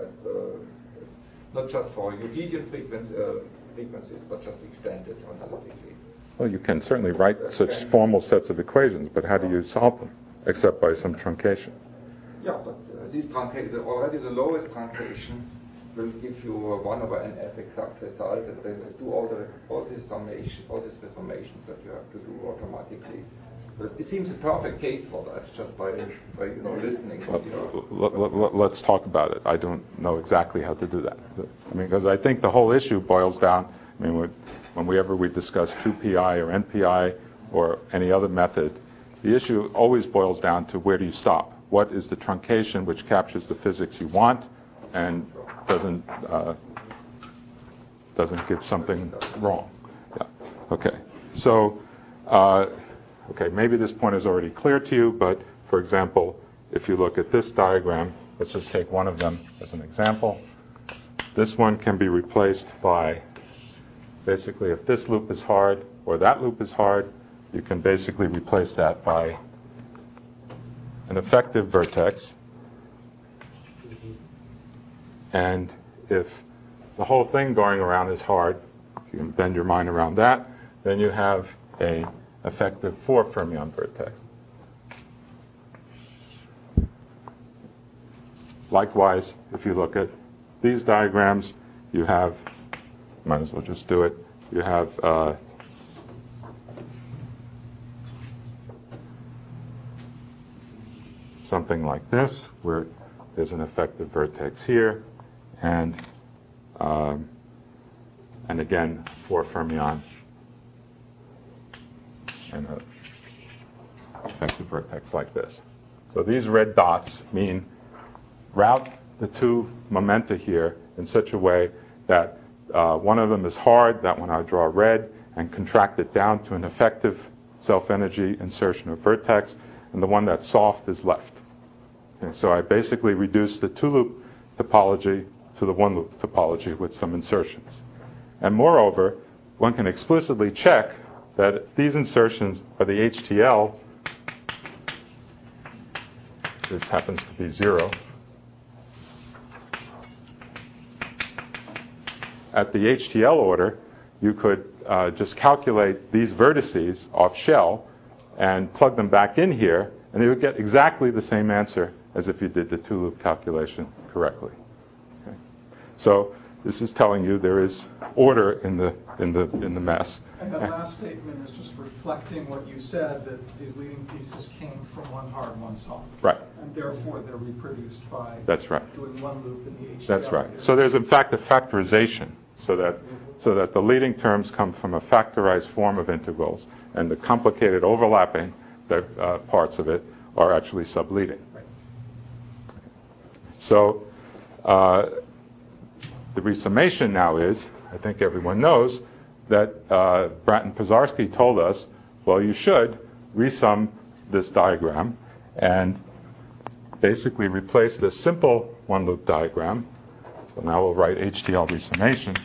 not just for Euclidean frequencies, but just extended analytically. Well, you can certainly write such formal sets of equations, but how do you solve them, except by some truncation? Yeah, but this already the lowest truncation will give you 1/nf exact result, and then do all these summations that you have to do automatically. But it seems a perfect case for that, just by listening. Let's talk about it. I don't know exactly how to do that. I mean, because I think the whole issue boils down. I mean, whenever we discuss 2pi or NPI or any other method, the issue always boils down to where do you stop? What is the truncation which captures the physics you want and doesn't give something wrong? Yeah. Okay. So, maybe this point is already clear to you, but for example, if you look at this diagram, let's just take one of them as an example. This one can be replaced by, basically, if this loop is hard or that loop is hard, you can basically replace that by an effective vertex. And if the whole thing going around is hard, if you can bend your mind around that, then you have a effective 4 fermion vertex. Likewise, if you look at these diagrams, you have, might as well just do it, you have something like this, where there's an effective vertex here, and again, 4 fermion, and an effective vertex like this. So these red dots mean route the two momenta here in such a way that one of them is hard, that one I draw red, and contract it down to an effective self-energy insertion of vertex, and the one that's soft is left. Okay, so I basically reduce the two-loop topology to the one-loop topology with some insertions. And moreover, one can explicitly check that these insertions are the HTL. This happens to be 0. At the HTL order, you could just calculate these vertices off shell and plug them back in here, and you would get exactly the same answer as if you did the two-loop calculation correctly. Okay. So this is telling you there is order in the mess. And that last statement is just reflecting what you said, that these leading pieces came from one hard, one soft. Right. And therefore they're reproduced by That's right. doing one loop in the HTL. That's right. So there's in fact a factorization, so that the leading terms come from a factorized form of integrals, and the complicated overlapping parts of it are actually subleading. Right. So the resummation now is, I think everyone knows, that Bratton Pozharsky told us, well, you should resum this diagram and basically replace this simple one-loop diagram. So now we'll write HTL resummation,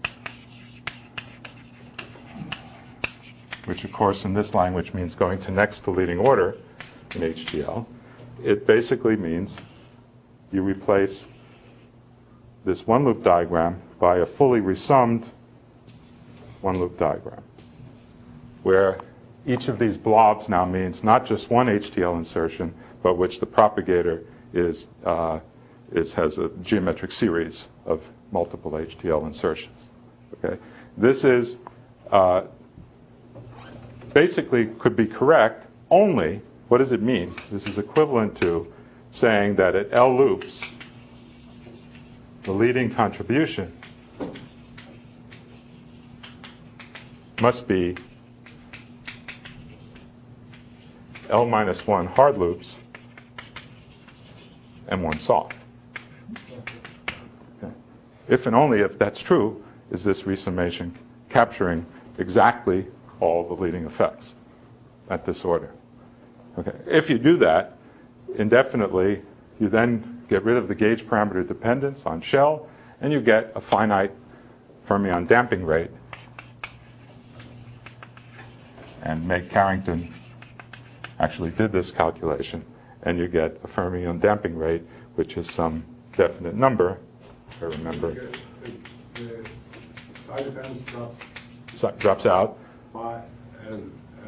which of course in this language means going to next to leading order in HTL. It basically means you replace this one-loop diagram by a fully resummed one-loop diagram, where each of these blobs now means not just one HTL insertion, but which the propagator has a geometric series of multiple HTL insertions. Okay, this is basically could be correct only. What does it mean? This is equivalent to saying that at L loops, the leading contribution must be L minus 1 hard loops and 1 soft. Okay. If and only if that's true, is this resummation capturing exactly all the leading effects at this order. Okay. If you do that indefinitely, you then get rid of the gauge parameter dependence on shell, and you get a finite fermion damping rate. And Meg Carrington actually did this calculation, and you get a fermion damping rate, which is some definite number, if I remember. The side dependence drops out. As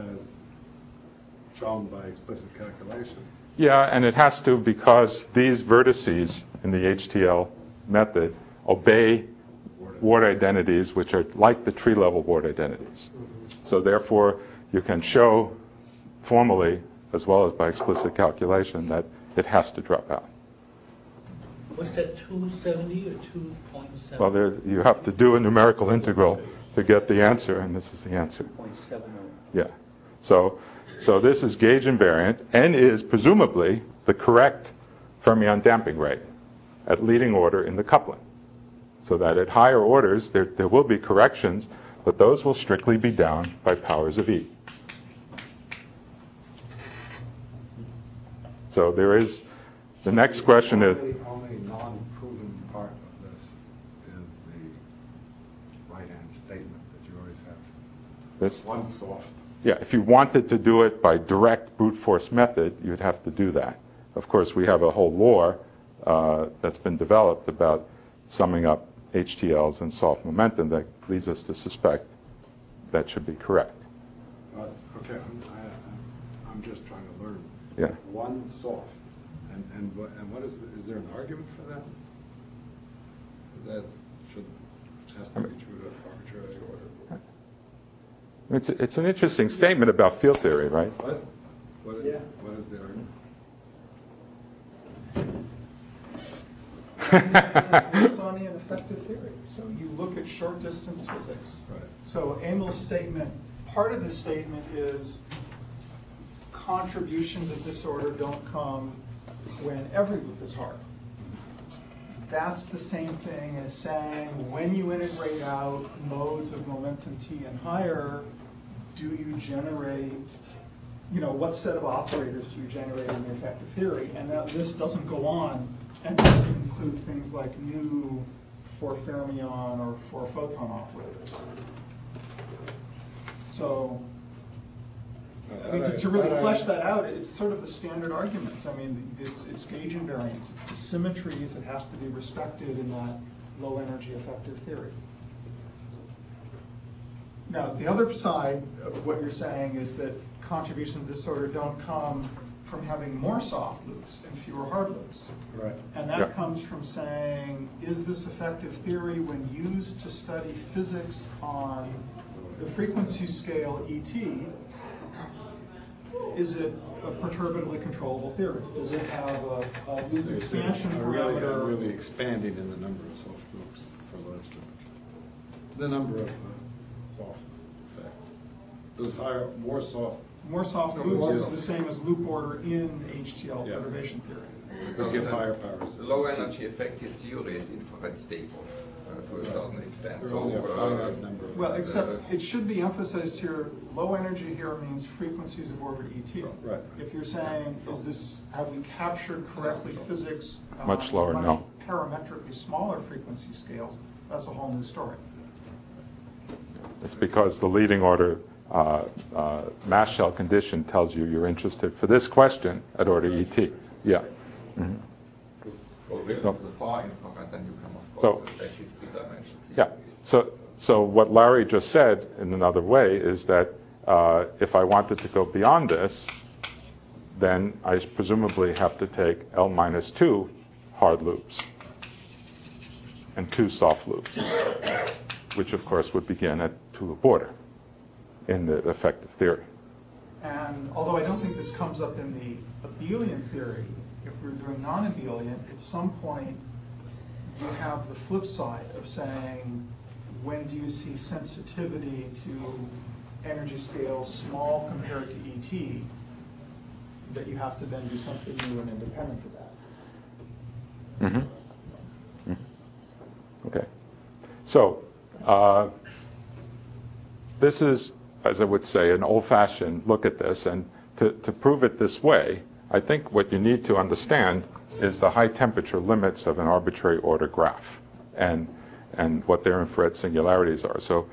shown by explicit calculation. Yeah, and it has to, because these vertices in the HTL method obey ward identities, which are like the tree-level ward identities. So therefore, you can show formally, as well as by explicit calculation, that it has to drop out. Was that 270 or 2.7? Well, you have to do a numerical integral to get the answer, and this is the answer. 2.70. Yeah. So this is gauge invariant and is presumably the correct fermion damping rate at leading order in the coupling. So that at higher orders, there will be corrections, but those will strictly be down by powers of E. So there is, the next question is... The only non-proven part of this is the right-hand statement that you always have. This one soft. Yeah, if you wanted to do it by direct brute force method, you'd have to do that. Of course, we have a whole lore that's been developed about summing up HTLs and soft momentum that leads us to suspect that should be correct. Okay, I'm just trying to learn. Yeah. One soft, and what is there an argument for that? That has to be true to arbitrary order. It's an interesting statement about field theory, right? What is the argument? Wilsonian effective theory. So you look at short distance physics. Right. So Emil's statement, part of the statement is contributions of this order don't come when every loop is hard. That's the same thing as saying when you integrate out modes of momentum t and higher, do you generate, what set of operators do you generate in the effective theory? And that list doesn't go on and doesn't include things like new for fermion or for photon operators. So to really flesh that out, it's sort of the standard arguments. I mean, it's gauge invariance. It's the symmetries that has to be respected in that low energy effective theory. Now, the other side of what you're saying is that contributions of this sort don't come from having more soft loops and fewer hard loops. Right. And that comes from saying, is this effective theory, when used to study physics on the frequency scale ET, is it a perturbatively controllable theory? Does it have a loop expansion parameter? I'm really expanding in the number of soft loops for large temperature. The number of soft effects. Those more soft loops is the same as loop order in HTL perturbation theory. So give higher powers. The low energy effective theory is infrared stable to a certain extent. There are only a finite number of except it should be emphasized here, low energy here means frequencies of order ET. Right. If you're saying, have we captured correctly physics on much lower, no. parametrically smaller frequency scales, that's a whole new story. It's because the leading order mass shell condition tells you you're interested for this question at order ET. Yeah. Mm-hmm. Well, with the far infrared, then you come, of course, to actually three-dimensional series. Yeah. So what Larry just said in another way is that if I wanted to go beyond this, then I presumably have to take L minus 2 hard loops and 2 soft loops, which of course would begin at 2 border in the effective theory. And although I don't think this comes up in the abelian theory, if we're doing non-abelian, at some point you have the flip side of saying, when do you see sensitivity to energy scales small compared to ET, that you have to then do something new and independent of that. Mm-hmm. Mm-hmm. Okay. So this is, as I would say, an old-fashioned look at this. And to prove it this way, I think what you need to understand is the high temperature limits of an arbitrary order graph and what their infrared singularities are. So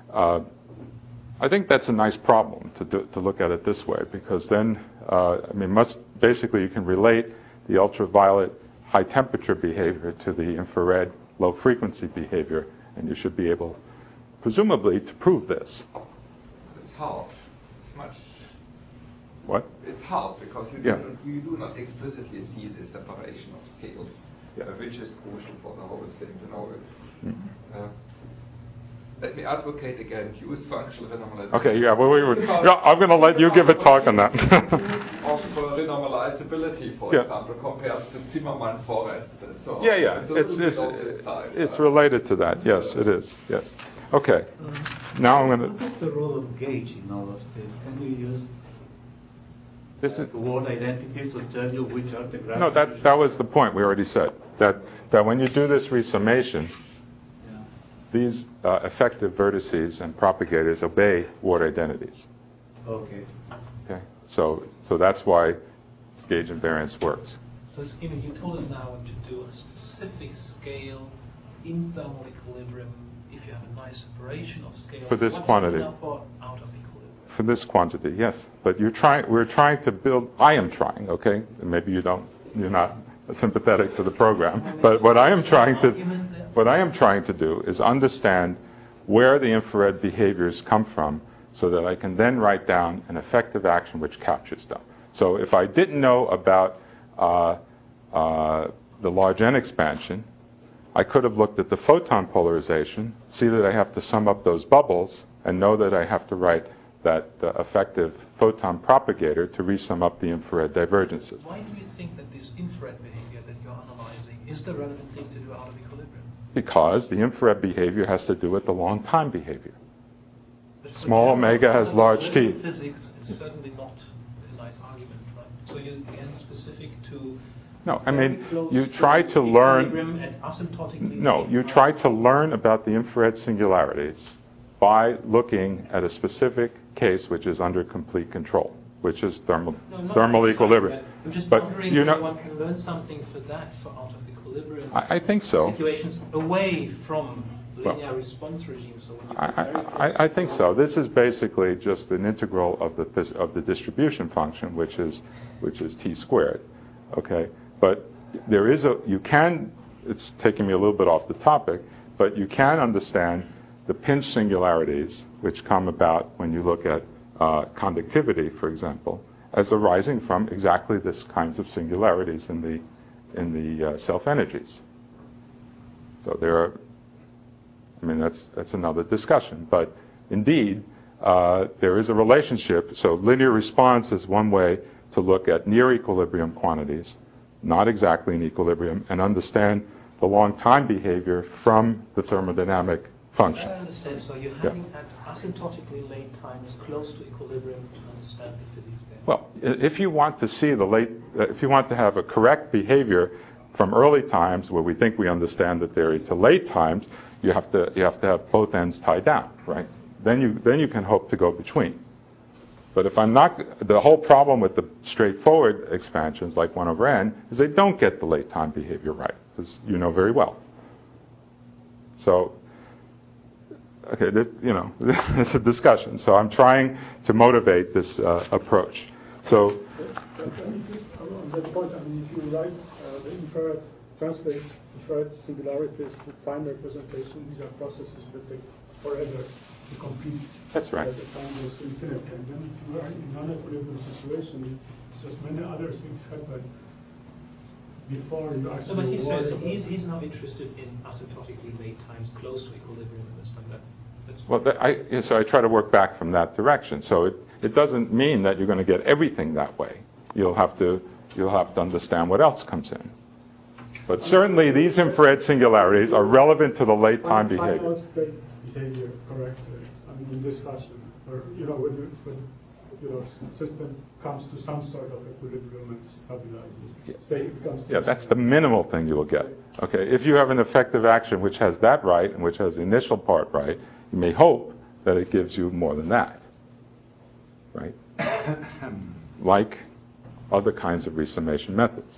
I think that's a nice problem to look at it this way, because then, basically you can relate the ultraviolet high temperature behavior to the infrared low frequency behavior, and you should be able, presumably, to prove this. It's hard. It's much. What? It's hard because you do not explicitly see the separation of scales, which is crucial for the whole thing. It's. Let me advocate again. Use functional renormalization. Okay. Yeah. I'm going to let you give a talk on that. Of renormalizability, for example, compared to Zimmermann forests and so on. Yeah. It's related to that. Yes, it is. Yes. Okay. Now I'm going to. What is the role of gauge in all of this? Can you use word identities to tell you which are the graphs? No, that was the point we already said. That when you do this resummation, these effective vertices and propagators obey word identities. Okay. Okay. So that's why gauge invariance works. So Stephen, you told us now to do a specific scale in thermal equilibrium if you have a nice separation of scales. For this quantity. Out of equilibrium. For this quantity, yes. But we're trying to build. I am trying. Okay. And maybe you're not sympathetic to the program. But what I am trying to do is understand where the infrared behaviors come from, so that I can then write down an effective action which captures them. So if I didn't know about the large N expansion, I could have looked at the photon polarization, see that I have to sum up those bubbles, and know that I have to write that effective photon propagator to resum up the infrared divergences. Why do you think that this infrared behavior that you're analyzing is the relevant thing to do out of equilibrium? Because the infrared behavior has to do with the long time behavior. Small omega has large T. Physics, it's certainly not a nice argument, right? So you're again specific to. No, you try to learn. No, you try to learn about the infrared singularities by looking at a specific case which is under complete control, which is thermal equilibrium. I'm just wondering if one can learn something for out of equilibrium. I think so. Situations away from linear response regimes. So I think so. This is basically just an integral of the distribution function, which is T squared. Okay, but it's taking me a little bit off the topic, but you can understand the pinch singularities which come about when you look at conductivity, for example, as arising from exactly this kinds of singularities in the self-energies. So there are. That's another discussion, but indeed there is a relationship. So linear response is one way to look at near equilibrium quantities, not exactly in equilibrium, and understand the long time behavior from the thermodynamic function. I understand. So you're having at asymptotically late times close to equilibrium to understand the physics there. Well, if you want to see if you want to have a correct behavior from early times where we think we understand the theory to late times, you have to have both ends tied down, right? Then you can hope to go between. But if I'm not, the whole problem with the straightforward expansions like 1 over n is they don't get the late time behavior right, as you know very well. So, okay, it's a discussion. So I'm trying to motivate this approach. So. On that point, if you write the infrared, translate infrared singularities to time representation, these are processes that take forever to complete. That's right. As the time goes to infinity. And then if you are in non-equilibrium situation, just many other things happen before you actually. So, but he says he's not interested in asymptotically late times close to equilibrium and stuff like that. So I try to work back from that direction. So it doesn't mean that you're going to get everything that way. You'll have to understand what else comes in. But certainly these infrared singularities are relevant to the late time behavior. Final state behavior correctly, in this fashion, or when system comes to some sort of equilibrium and stabilizes. State becomes. Yeah, that's the minimal thing you will get. Okay, if you have an effective action which has that right and which has the initial part right, you may hope that it gives you more than that, right? Like other kinds of resummation methods.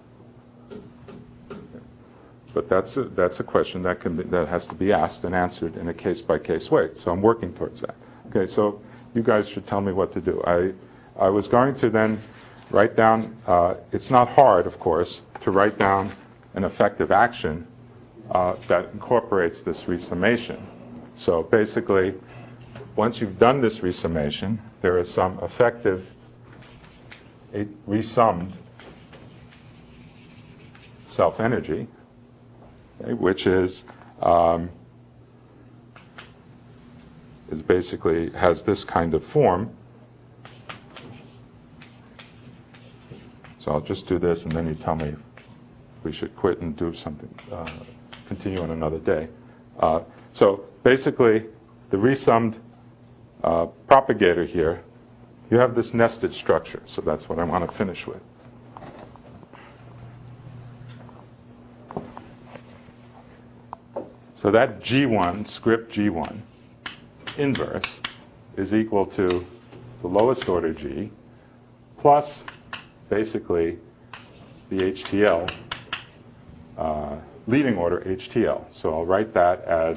But that's a question that has to be asked and answered in a case-by-case way. So I'm working towards that. Okay, so you guys should tell me what to do. I was going to then write down, it's not hard, of course, to write down an effective action that incorporates this resummation. So basically, once you've done this resummation, there is some effective resummed self-energy, okay, which is basically has this kind of form. So I'll just do this, and then you tell me if we should quit and do something, continue on another day. So basically, the resummed propagator here, you have this nested structure. So that's what I want to finish with. So that G1, script G1, inverse, is equal to the lowest order G plus basically the HTL, leading order HTL. So I'll write that as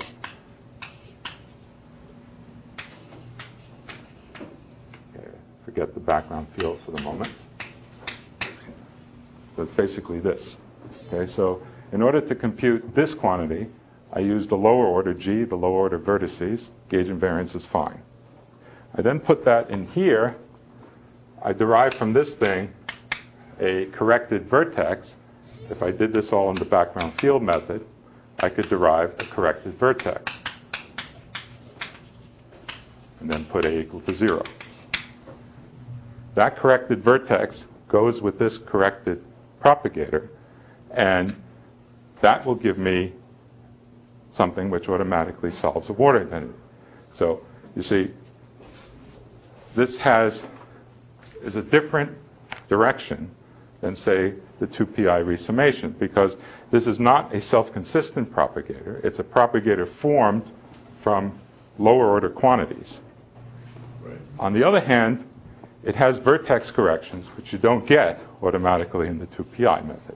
forget the background field for the moment. So it's basically this. Okay, so in order to compute this quantity, I use the lower order G, the lower order vertices. Gauge invariance is fine. I then put that in here. I derive from this thing a corrected vertex. If I did this all in the background field method, I could derive a corrected vertex. And then put A equal to 0. That corrected vertex goes with this corrected propagator, and that will give me something which automatically solves a water identity. So you see, this is a different direction than, say, the 2pi resummation, because this is not a self-consistent propagator. It's a propagator formed from lower order quantities. Right. On the other hand, it has vertex corrections, which you don't get automatically in the 2pi method.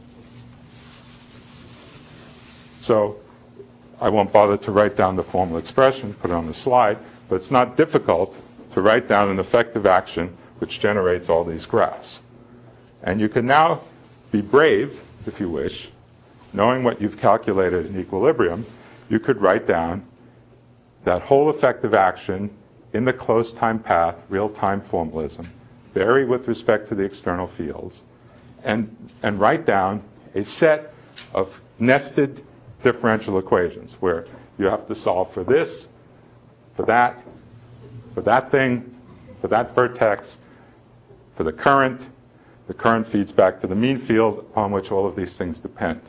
So I won't bother to write down the formal expression, put it on the slide, but it's not difficult to write down an effective action which generates all these graphs. And you can now be brave, if you wish, knowing what you've calculated in equilibrium, you could write down that whole effective action in the closed time path, real-time formalism, vary with respect to the external fields, and write down a set of nested differential equations where you have to solve for this, for that thing, for that vertex, for the current. The current feeds back to the mean field upon which all of these things depend.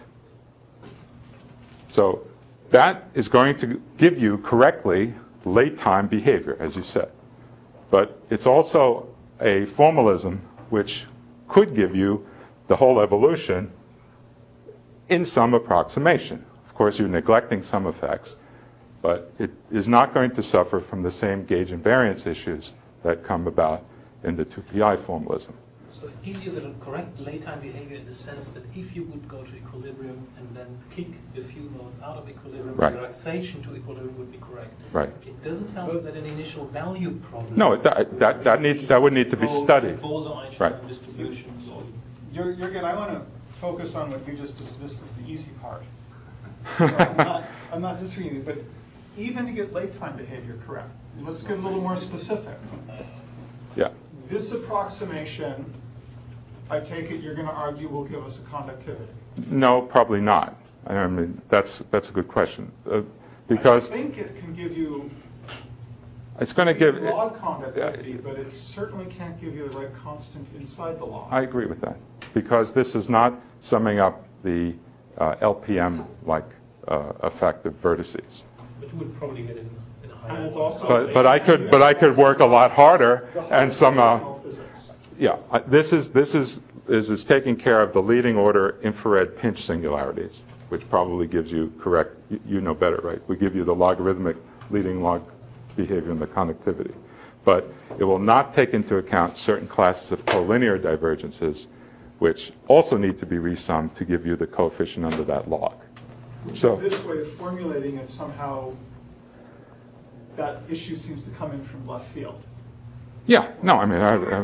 So that is going to give you correctly late time behavior, as you said. But it's also a formalism which could give you the whole evolution in some approximation. Of course, you're neglecting some effects, but it is not going to suffer from the same gauge invariance issues that come about in the 2pi formalism. So it gives you the correct late time behavior in the sense that if you would go to equilibrium and then kick a few nodes out of equilibrium, right, the relaxation to equilibrium would be correct. Right. It doesn't tell you that an initial value problem. No, that would need to be studied. Bose-Einstein distributions. Jürgen, I want to focus on what you just dismissed as the easy part. So I'm not disagreeing with you, but even to get late time behavior correct, let's get a little more specific. Yeah. This approximation, I take it you're going to argue will give us a conductivity. No, probably not. I mean, that's a good question. Because I think it can give you it's going to give log conductivity, but it certainly can't give you the right constant inside the log. I agree with that, because this is not summing up the LPM-like effect of vertices. But you would probably get it in a higher. And it's also but I could work a lot harder and somehow. Yeah, this is taking care of the leading order infrared pinch singularities, which probably gives you correct. You know better, right? We give you the logarithmic leading log behavior in the conductivity. But it will not take into account certain classes of collinear divergences, which also need to be resummed to give you the coefficient under that log. So this way of formulating it, somehow that issue seems to come in from left field. Yeah, no, I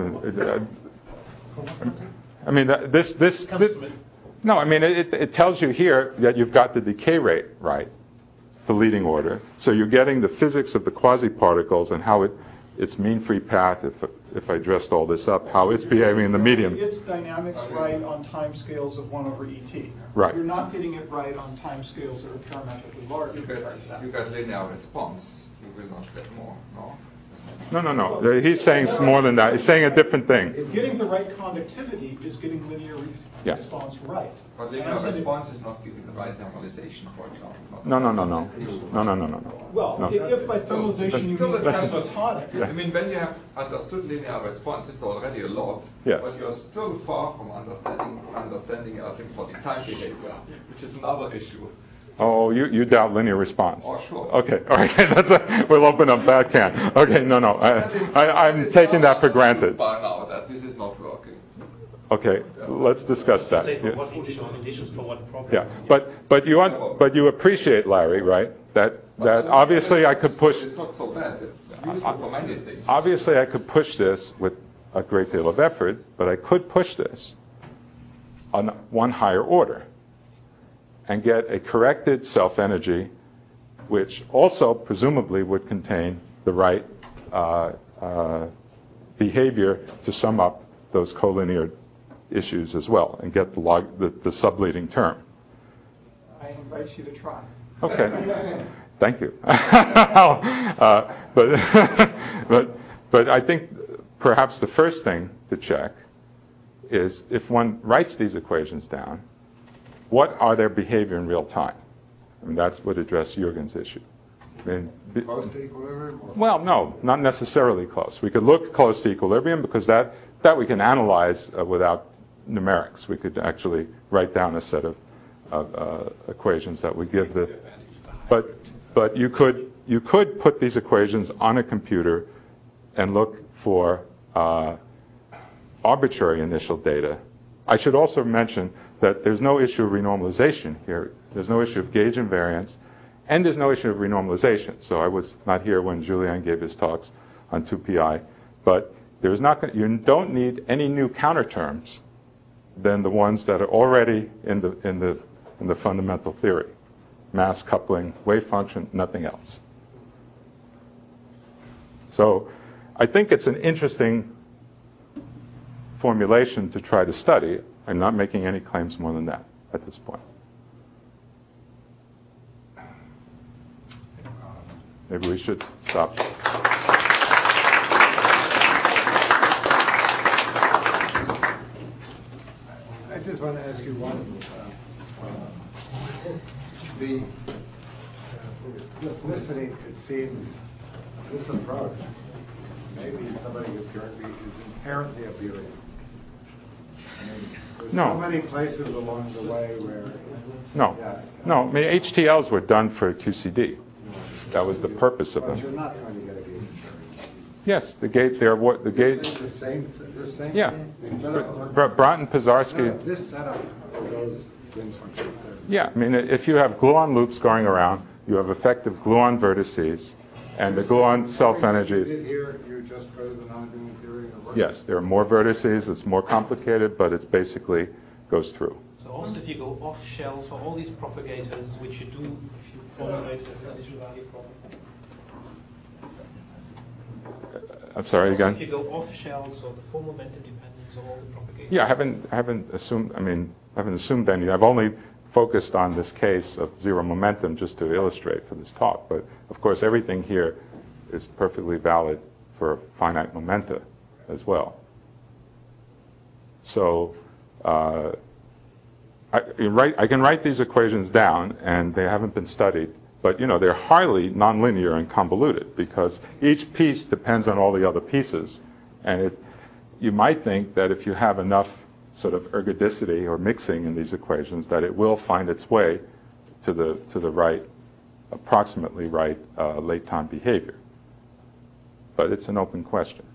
mean, no, I mean, it tells you here that you've got the decay rate right, the leading order. So you're getting the physics of the quasi-particles and how its mean free path, if I dressed all this up, how it's behaving in the medium. Its dynamics right on time scales of 1 over ET. Right. You're not getting it right on time scales that are parametrically large. You get linear response. You will not get more, no? No. He's saying more than that. He's saying a different thing. Getting the right conductivity is getting linear response right. But linear response is not giving the right thermalization, for example. No. Well, if by thermalization you mean asymptotic. I mean, when you have understood linear response, it's already a lot. Yes. But you're still far from understanding asymptotic time behavior, which is another issue. Oh, you doubt linear response. Oh, sure. Okay, all right. We'll open up that can. Okay, no. I'm taking that for granted. By now that this is not working. Okay, let's discuss that. Say for what initial conditions for what problem. Yeah, but you appreciate, Larry, right? That obviously I could push. It's not so bad. It's useful for many things. Obviously, I could push this with a great deal of effort, but I could push this on one higher order and get a corrected self-energy, which also presumably would contain the right behavior to sum up those collinear issues as well, and get the subleading term. I invite you to try. Okay, thank you. But I think perhaps the first thing to check is if one writes these equations down, what are their behavior in real time? I mean, that's what addressed Jürgen's issue. I mean, close to equilibrium? Well, no, not necessarily close. We could look close to equilibrium because that we can analyze without numerics. We could actually write down a set of equations that would give the. But you could put these equations on a computer and look for arbitrary initial data. I should also mention that there's no issue of renormalization here. There's no issue of gauge invariance, and there's no issue of renormalization. So I was not here when Julien gave his talks on 2pi, but there's not. You don't need any new counterterms than the ones that are already in the fundamental theory: mass coupling, wave function, nothing else. So I think it's an interesting formulation to try to study. I'm not making any claims more than that at this point. Maybe we should stop. I just want to ask you one. Just listening, it seems this approach, maybe somebody apparently is inherently Abelian. There's so many places along the way where. No. I mean, HTLs were done for QCD. That was the purpose of them. But you're not going to get a gauge. Yes, the gauge. The gauge. The same. Yeah. Bront and Pisarsky. This setup of those Green's functions there. Yeah, I mean, if you have gluon loops going around, you have effective gluon vertices, and the gluon self-energies. Here, you just go to the non-Green theory and it works. Yes, there are more vertices. It's more complicated, but it's basically goes through. So also, if you go off shell for all these propagators, which you do if you formulate as an initial value problem. I'm sorry, again? If you go off shell, so the full momentum dependence of all the propagators. Yeah, I haven't assumed any. I've only focused on this case of zero momentum just to illustrate for this talk. But of course, everything here is perfectly valid for finite momenta as well. So I can write these equations down, and they haven't been studied. But they're highly nonlinear and convoluted because each piece depends on all the other pieces, and you might think that if you have enough sort of ergodicity or mixing in these equations, that it will find its way to the right, approximately right late time behavior. but it's an open question.